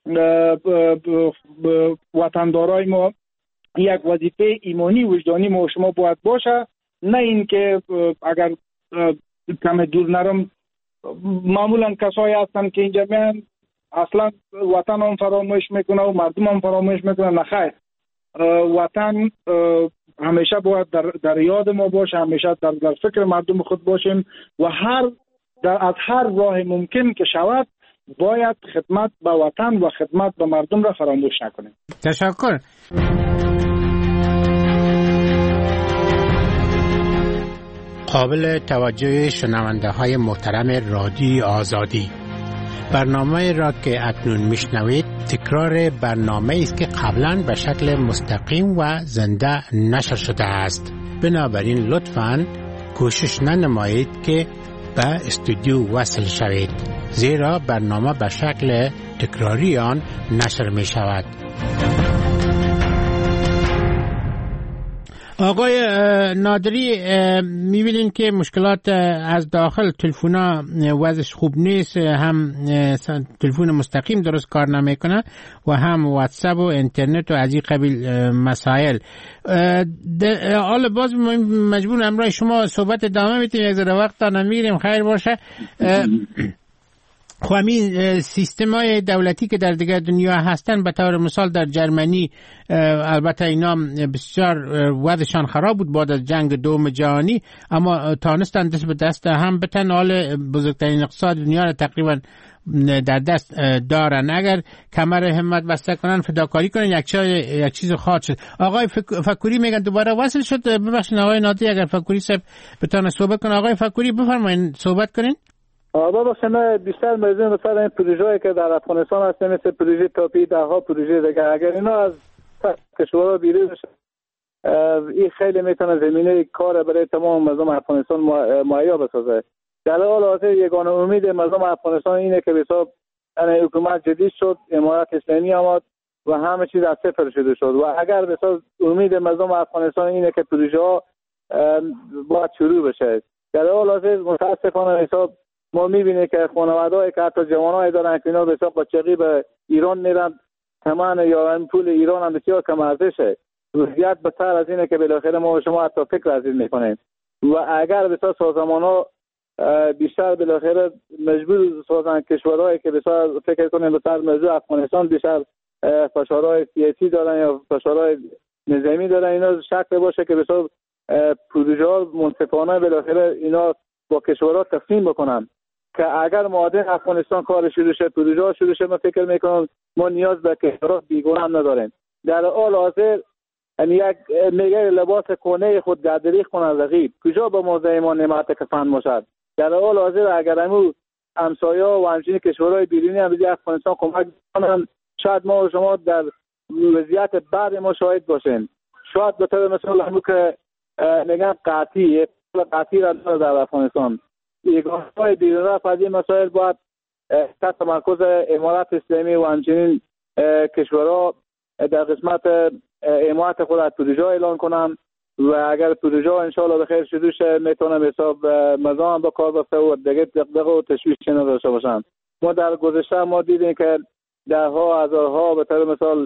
وطندارای ما یک وظیفه ایمانی وجدانی ما و شما باید باشه. نه این که اگر کم دور نرم معمولا کسایی هستن که اینجا میان اصلا وطن هم فراموش میکنه و مردم هم فراموش میکنه. نخیر، وطن همیشه باید در, در یاد ما باشه، همیشه در, در فکر مردم خود باشیم و هر در از هر راه ممکن که شود باید خدمت به وطن و خدمت به مردم را فراموش نکنیم. تشکر. قابل توجه شنونده های محترم رادیوی آزادی، برنامه را که اکنون میشنوید تکرار برنامه است که قبلا به شکل مستقیم و زنده نشر شده است. بنابراین لطفاً کوشش ننمایید که به استودیو وصل شوید، زیرا برنامه به شکل تکراری آن نشر می شود. آقای نادری، می‌بینین که مشکلات از داخل تلفن‌ها وضعش خوب نیست، هم تلفن مستقیم درست کار نمیکنه و هم واتساپ و اینترنت و از این قبیل مسائل. حالا باز مجبور امروز شما صحبت ادامه میتیم، یک ذره وقت تا نمیگیریم، خیر باشه. خب همین سیستم های دولتی که در دیگر دنیا هستن، به طور مثال در جرمنی البته اینا بسیار وضعشان خراب بود بعد از جنگ دوم جهانی، اما تانستن دست به دست هم بتن، حال بزرگترین اقتصاد دنیا را تقریبا در دست دارن. اگر کمر همت بسته کنن، فداکاری کنن، یک یک چیز خاص شد. آقای فکوری میگن دوباره وصل شد. ببخشید آقای نادری، اگر فکوری صاحب بتونه صحبت کنه. آقای فکوری بفرمایید، صحبت کنین. آبا باشه، من بیشتر موضوع مثلا این پروژه‌ای که در افغانستان هست، مثل پروژه تاپی، ده ها پروژه دیگه، اگر اینا از کشورها بیرون بشه، این خیلی میتونه زمینه کار برای تمام مردم افغانستان مهیا بسازه. در حال حاضر یگانه امید مردم افغانستان اینه که به حساب یعنی حکومت جدید شد، امارت اسلامی آمد و همه چیز از صفر شده شد و اگر به حساب امید مردم افغانستان اینه که پروژه‌ها باید شروع بشه. در حال حاضر متاسفانه حساب ما میبینیم که خانواده‌ای که حتی جوانایی دارن که اینا به حساب بچگی به ایران میرن، ثمن یا این پول ایران هم بسیار کم ارزشه. وضعیت بدتر از اینه که بالاخره ما و شما حتی فکر از این میکنیم و اگر به حساب سازمان‌ها بیشتر بالاخره مجبور سازن کشورهایی که به حساب فکر کنیم به سر موضوع افغانستان بیشتر فشارهای سیاسی دارن یا فشارهای نظامی دارن، اینا شک باشه که به حساب پروژه‌ها منصفانه بالاخره اینا با کشورها تقسیم بکنن که اگر معادن افغانستان کار شروع شه، پروژه شروع شه، من فکر میکنم ما نیاز به کشورها بیگانه هم نداریم. در حال حاضر یک میگه لباس کهنه خود گردری کنه رقیب، کجا به موضع ما نعمت کفن باشد. در حال حاضر اگر همون همسایا و همچنین کشورهای بیرونی هم به افغانستان کمک کنن، شاید ما و شما در وضعیت بعد ما شاهد باشیم. شاید به طور مثال همون که میگن قحطی قحطی را در افغانستان، یگانه‌های بیرون رفت از این مسائل باید تحت تمرکز امارت اسلامی و همچنین کشورها در قسمت امارت خود از پروژه اعلان کنن و اگر پروژه انشاءالله به خیر شروع شه میتونم حساب مردم به کار بسته و دیگه دغدغه و تشویش نداشته باشن. ما در گذشته ما دیدیم که ده ها هزارها به طور مثال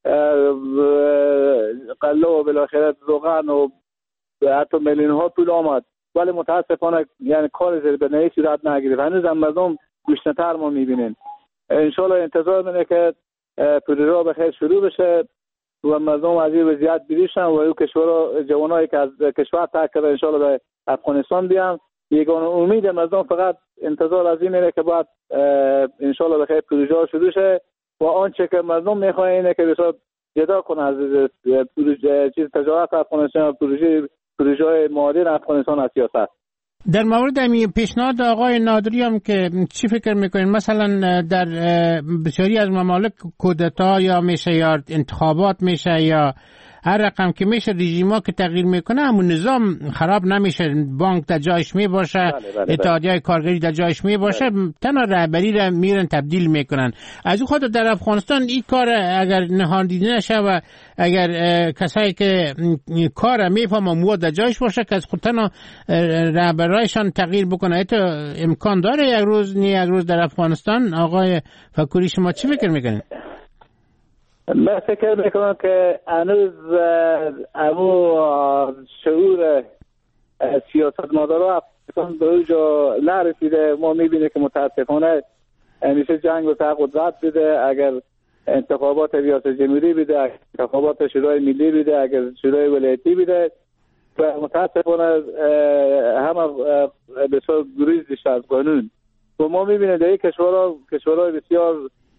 قله و بالاخره روغن و حتی میلیون ها پول آمد، ولی متاسفانه یعنی کار زیر به نهی صورت نگیرد. هنوز هم مردم گشنه‌تر ما میبینیم. انشالله انتظار منه که پروژه به خیر شروع بشه و مردم از این وضعیت بیریشن و او کشورها جوانایی که از کشور ترک کرده انشالله به افغانستان بیان. یگانه امید مردم فقط انتظار از این اینه که باید انشالله به خیر پروژه شروع شه و آنچه که مردم میخوان اینه که بسیار جدا کنه از پروژه چیز تجارت افغانستان، پروژه پروژه معادن افغانستان از سیاست. در مورد این پیشنهاد آقای نادری هم که چی فکر میکنین؟ مثلا در بسیاری از ممالک کودتا یا میشه یا انتخابات میشه یا هر رقم که میشه رژیما که تغییر میکنه همون نظام خراب نمیشه، بانک در جایش می باشه، اتحادیه کارگری در جایش می باشه، تنها رهبری را میرن تبدیل میکنن. از اون خاطر در افغانستان این کار اگر نهادینه نشه و اگر کسایی که کار میفهمن مو در جایش باشه که از خود تنها رهبرایشان تغییر بکنه، ایتو امکان داره یک روز نی یک روز در افغانستان. آقای فکوری شما چی فکر میکنین؟ من فکر میکنم که هنوز امو شعور سیاستمدارا افغانستان به اونجا نرسیده. ما میبینیم که متاسفانه همیشه جنگ و قدرت بده، اگر انتخابات ریاست جمهوری بده، اگر انتخابات شورای ملی بده، اگر شورای ولایتی بده، و متاسفانه همه بسیار گریز بیشتر از قانون. و ما میبینیم در این کشورها کشورهای بسیار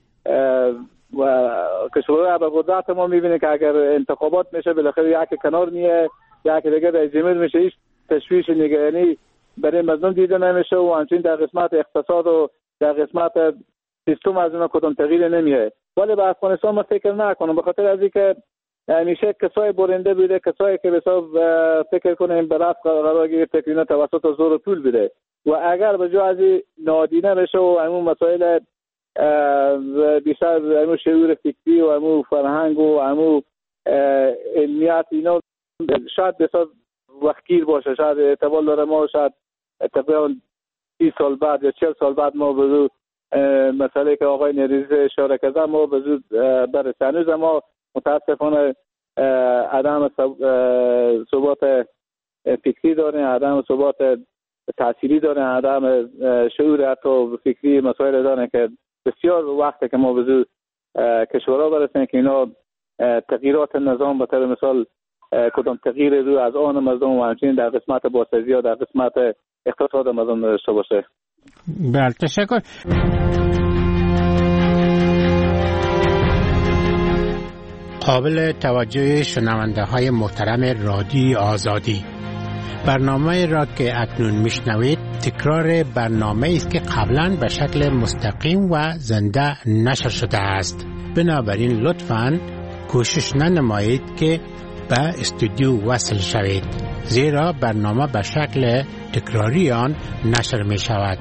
و کشورهای ابرقدرت ما میبینیم که اگر انتخابات میشه بالاخره یکی کنار میه، یکی دیگه رئیس جمهور میشه، هیچ تشویش نگرانی برای مردم دیده نمیشه و همچنین در قسمت اقتصاد و در قسمت سیستم از اون کدام تغییر نمیه. ولی به افغانستان ما فکر نکنم، به خاطر از اینکه همیشه کسای برنده بوده، کسایی که بسیار فکر کنیم به رفت قرار گرفته که اینا توسط زور و طول بده و اگر به جای از نادینه بشه و همون مسائل بیشتر همون شعور فکری و همون فرهنگ و همون علمیت اینا شاید بسیار وقتگیر باشه، شاید احتمال داره ما شاید تقریبا سی سال بعد یا چهل سال بعد ما به زود مسئله که آقای نریزی اشاره کرده ما به زود برسه. هنوز ما متاسفانه عدم ثبات فکری داریم، عدم ثبات تحصیلی داریم، عدم شعور حتی فکری مسائل داریم که بسیار وقته که ما به زود کشورها برسیم که اینا تغییرات نظام به طور مثال کدام تغییر رو از آن مردم و همچنین در قسمت بازسازی یا در قسمت اقتصاد مردم داشته باشه. بله تشکر. قابل توجه شنونده های محترم رادیوی آزادی، برنامه را که اکنون میشنوید تکرار برنامه است که قبلا به شکل مستقیم و زنده نشر شده است. بنابراین لطفاً کوشش ننمایید که به استودیو وصل شوید، زیرا برنامه به شکل تکراری آن نشر می شود.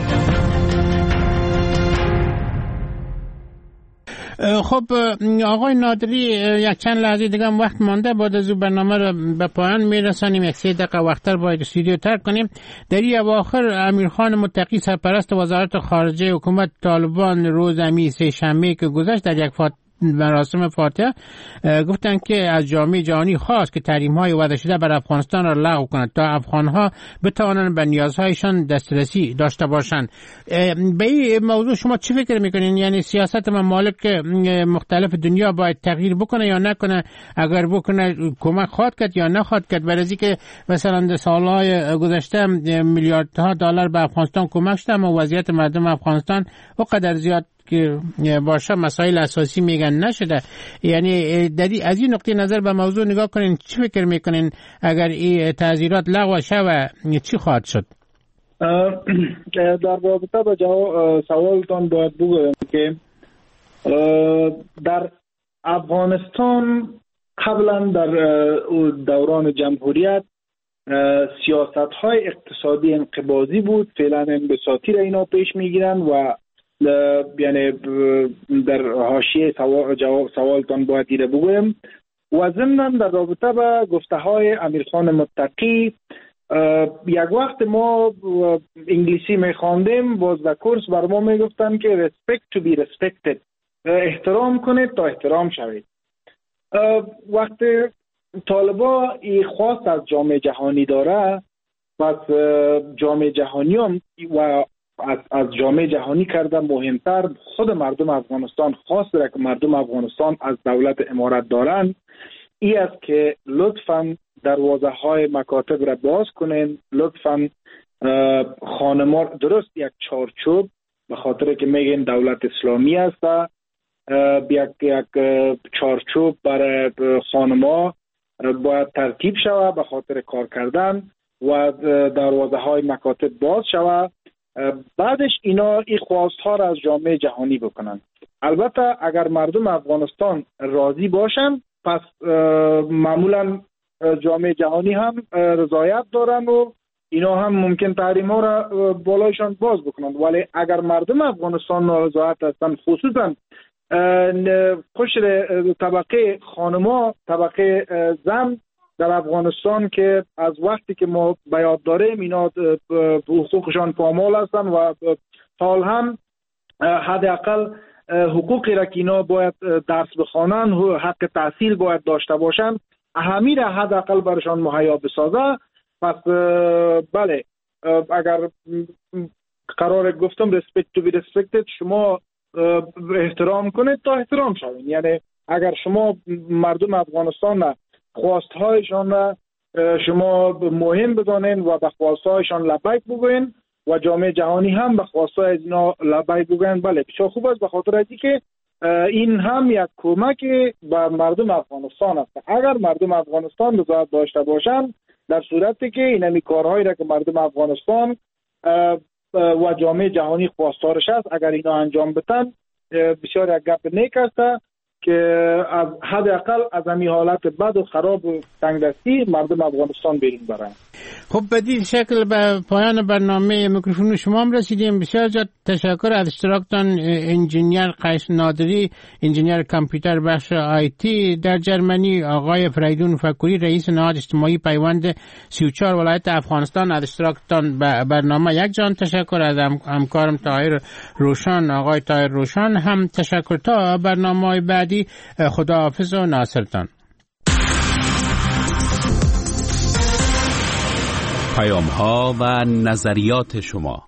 خب آقای نادری، یک چند لحظه دیگه هم وقت مانده، بعد از برنامه را به پایان میرسانیم، یک سه دقیقه وقتر باید استودیو ترک کنیم. در این اواخر امیرخان متقی سرپرست وزارت خارجه حکومت طالبان روز امی سه شنبه که گذشت در یک فات مراسم فاتحه گفتن که از جامعه جهانی خواست که تحریم‌های وضع شده بر افغانستان را لغو کند تا افغان‌ها بتوانند به نیازهایشان دسترسی داشته باشند. به این موضوع شما چی فکر میکنین؟ یعنی سیاست ممالک مختلف دنیا باید تغییر بکنه یا نکنه؟ اگر بکنه کمک خواهد کرد یا نخواهد کرد؟ برای اینکه مثلا در سالهای گذشته میلیاردها دلار به افغانستان کمک شده اما وضعیت مردم افغانستان اونقدر زیاد که باشه مسائل اساسی میگن نشده. یعنی در از این نقطه نظر به موضوع نگاه کنین، چی فکر میکنین اگر این تعزیرات لغو شود چی خواهد شد؟ در رابطه با جواب سوالتان باید بگویم که در افغانستان قبلا در دوران جمهوریت سیاست های اقتصادی انقباضی بود، فعلا انبساطی را اینا پیش میگیرن و یعنی در حاشیه سوال جواب سوالتان باید دیده بگویم. و ضمناً در رابطه با گفته های امیرخان متقی، یک وقت ما انگلیسی میخواندیم، باز در کورس بر ما میگفتن که respect to be respected، احترام کنید تا احترام شوید. وقتی طالبا ای خواست از جامعه جهانی داره، پس جامعه جهانی هم و از, از جامعه جهانی کرده مهمتر خود مردم افغانستان خواست داره که مردم افغانستان از دولت امارت دارن، ای است که لطفاً دروازه های مکاتب را باز کنین، لطفاً خانما درست یک چارچوب، به خاطر که میگن دولت اسلامی است، یک یک چارچوب برای خانما باید ترتیب شود به خاطر کار کردن و دروازه های مکاتب باز شود. بعدش اینا این خواست ها را از جامعه جهانی بکنن. البته اگر مردم افغانستان راضی باشن پس معمولا جامعه جهانی هم رضایت دارن و اینا هم ممکن تحریم ها را بالایشان باز بکنند. ولی اگر مردم افغانستان نارضایت هستند، خصوصا قشر طبقه خانما، طبقه زن در افغانستان که از وقتی که ما به یاد داریم اینا حقوقشان پامال هستند و حال هم حداقل حقوقی را که اینا باید درس بخوانند، حق تحصیل باید داشته باشند، همین را حداقل برشان مهیا بسازه. پس بله، اگر قرار گفتم respect to be respected، شما احترام کنید تا احترام شوید. یعنی اگر شما مردم افغانستان خواستهایشان را شما مهم بدانید و به خواستهایشان لبیک بگوین و جامعه جهانی هم به خواستهای از اینا لبیک بگوین، بله بسیار خوب است، به خاطر اینکه که این هم یک کمک به مردم افغانستان است. اگر مردم افغانستان رضایت داشته باشند، در صورتی که این همی کارهایی را که مردم افغانستان و جامعه جهانی خواستارش است اگر اینا انجام بدن، بسیار یک گپ نیک است که از حداقل از همین حالت بد و خراب و تنگدستی مردم افغانستان بیرون برند. خب بدین شکل به پایان برنامه میکروفون شما هم رسیدیم. بسیار زیاد تشکر از اشتراکتان انجینیر قیس نادری، انجینیر کامپیوتر بخش آیتی در جرمنی، آقای فریدون فکوری رئیس نهاد اجتماعی پیوند سی و چهار ولایت افغانستان از اشتراکتان به برنامه. یک جان تشکر از همکارم طاهر روشن، آقای طاهر روشن هم تشکر. تا برنامه بعدی خداحافظ و ناصرتان. پیام ها و نظریات شما.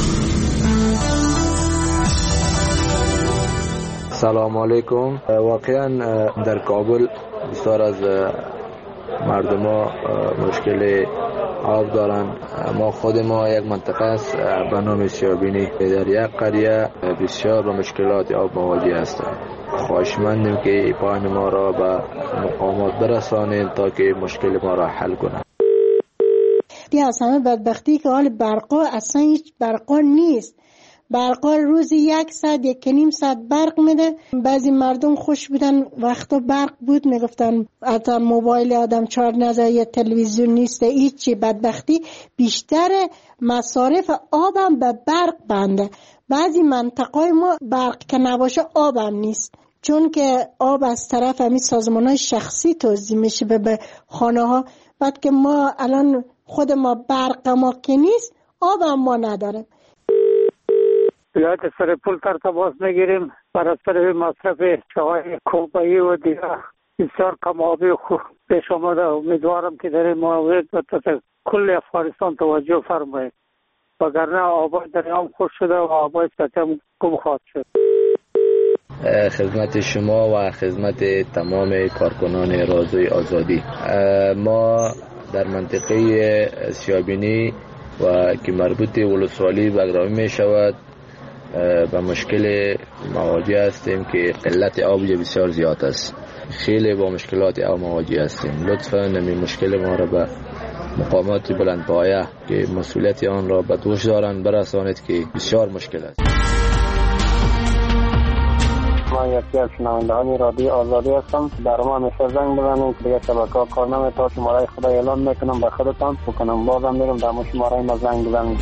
سلام علیکم. واقعا در کابل بسیار از مردم ها مشکل آب دارن. ما خود ما یک منطقه است به نام سیابینی، در یک قریه بسیار با مشکلات آب مواجه هستند. خواهشمندیم که پایان ما را به مقامات برسانید تا که مشکل ما را حل کنند. بیا از همه بدبختی که حال برقا اصلا هیچ برقا نیست. برقا روزی یک ساعت یک نیم ساعت برق میده. بعضی مردم خوش بودن وقتا برق بود میگفتن حتی موبایل آدم چارج نزد یا تلویزیون نیست. هیچی بدبختی بیشتر مصارف آبم به برق بنده. بعضی منطقه ما برق که نباشه آبم نیست، چون که آب از طرف همین سازمان‌های شخصی توزیع میشه به خانه ها. بعد که ما الان خود ما برق ما که نیست، آب هم ما نداریم. بیایید سر پول تر تماس میگیریم بر اثر مصرف چای کوبایی و دیگه بسیار کم آبی خوب پیش آمده. امیدوارم که در این مورد به کل افغانستان توجه فرمایید، وگرنه آبای دریام خوش شده و آبای سطح گم خواهد شد. خدمت شما و خدمت تمام کارکنان رادیوی آزادی. ما در منطقه سیابینی و که مربوط ولسوالی بگرامی می شود به مشکل مواجه هستیم که قلت آب بسیار زیاد است. خیلی با مشکلات آب مواجه هستیم. لطفاً نمی مشکل ما را به مقامات بلندپایه که مسئولیت آن را به دوش دارند برسانید که بسیار مشکل است. من یکی از شنوندگان رادیوی آزادی هستم. در ما همیشه زنگ بزنید که دیگه شبکه‌ها کار نمی‌کنه. شماره خدا اعلام میکنم به خودتان بکنم، بازم میرم در مو شماره ما زنگ بزنید.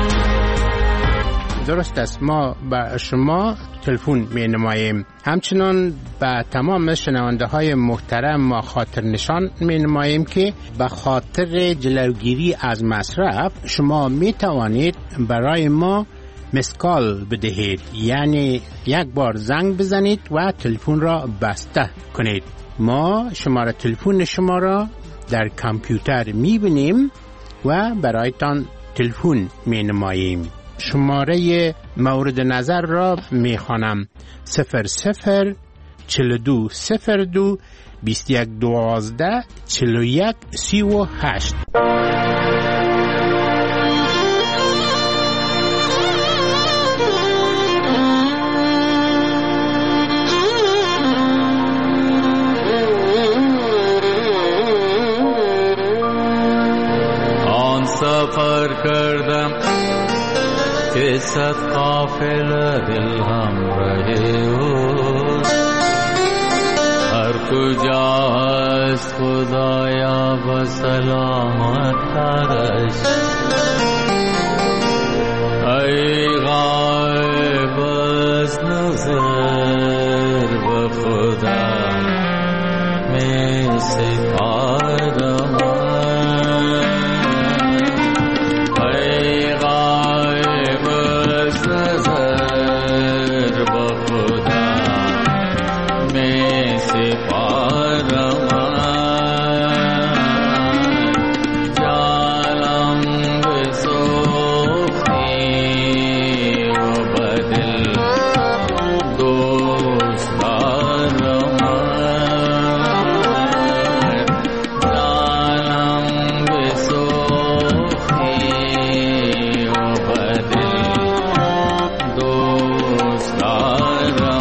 درست است، ما به شما تلفن می نماییم. همچنان به تمام شنونده های محترم ما خاطر نشان می نماییم که به خاطر جلوگیری از مصرف شما می توانید برای ما مسکال بدهید، یعنی یک بار زنگ بزنید و تلفن را بسته کنید. ما شماره تلفن شما را در کامپیوتر می بینیم و برایتان تلفن می نماییم. شماره مورد نظر را می خوانم: صفر صفر چل دو صفر دو بیست یک دوازده چل یک سی و هشت. آن سفر کردم که صد قافله دل همراه اوست، هر کجا هست خدایا به سلامت ترش ای غایب از نظر به خدا می سپارم ای غایب از نظر به خدا می سپارم جانم بسوختی و بدل دوست دارم جانم بسوختی و بدل دوست دارم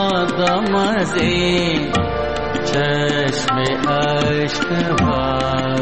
چشم عشق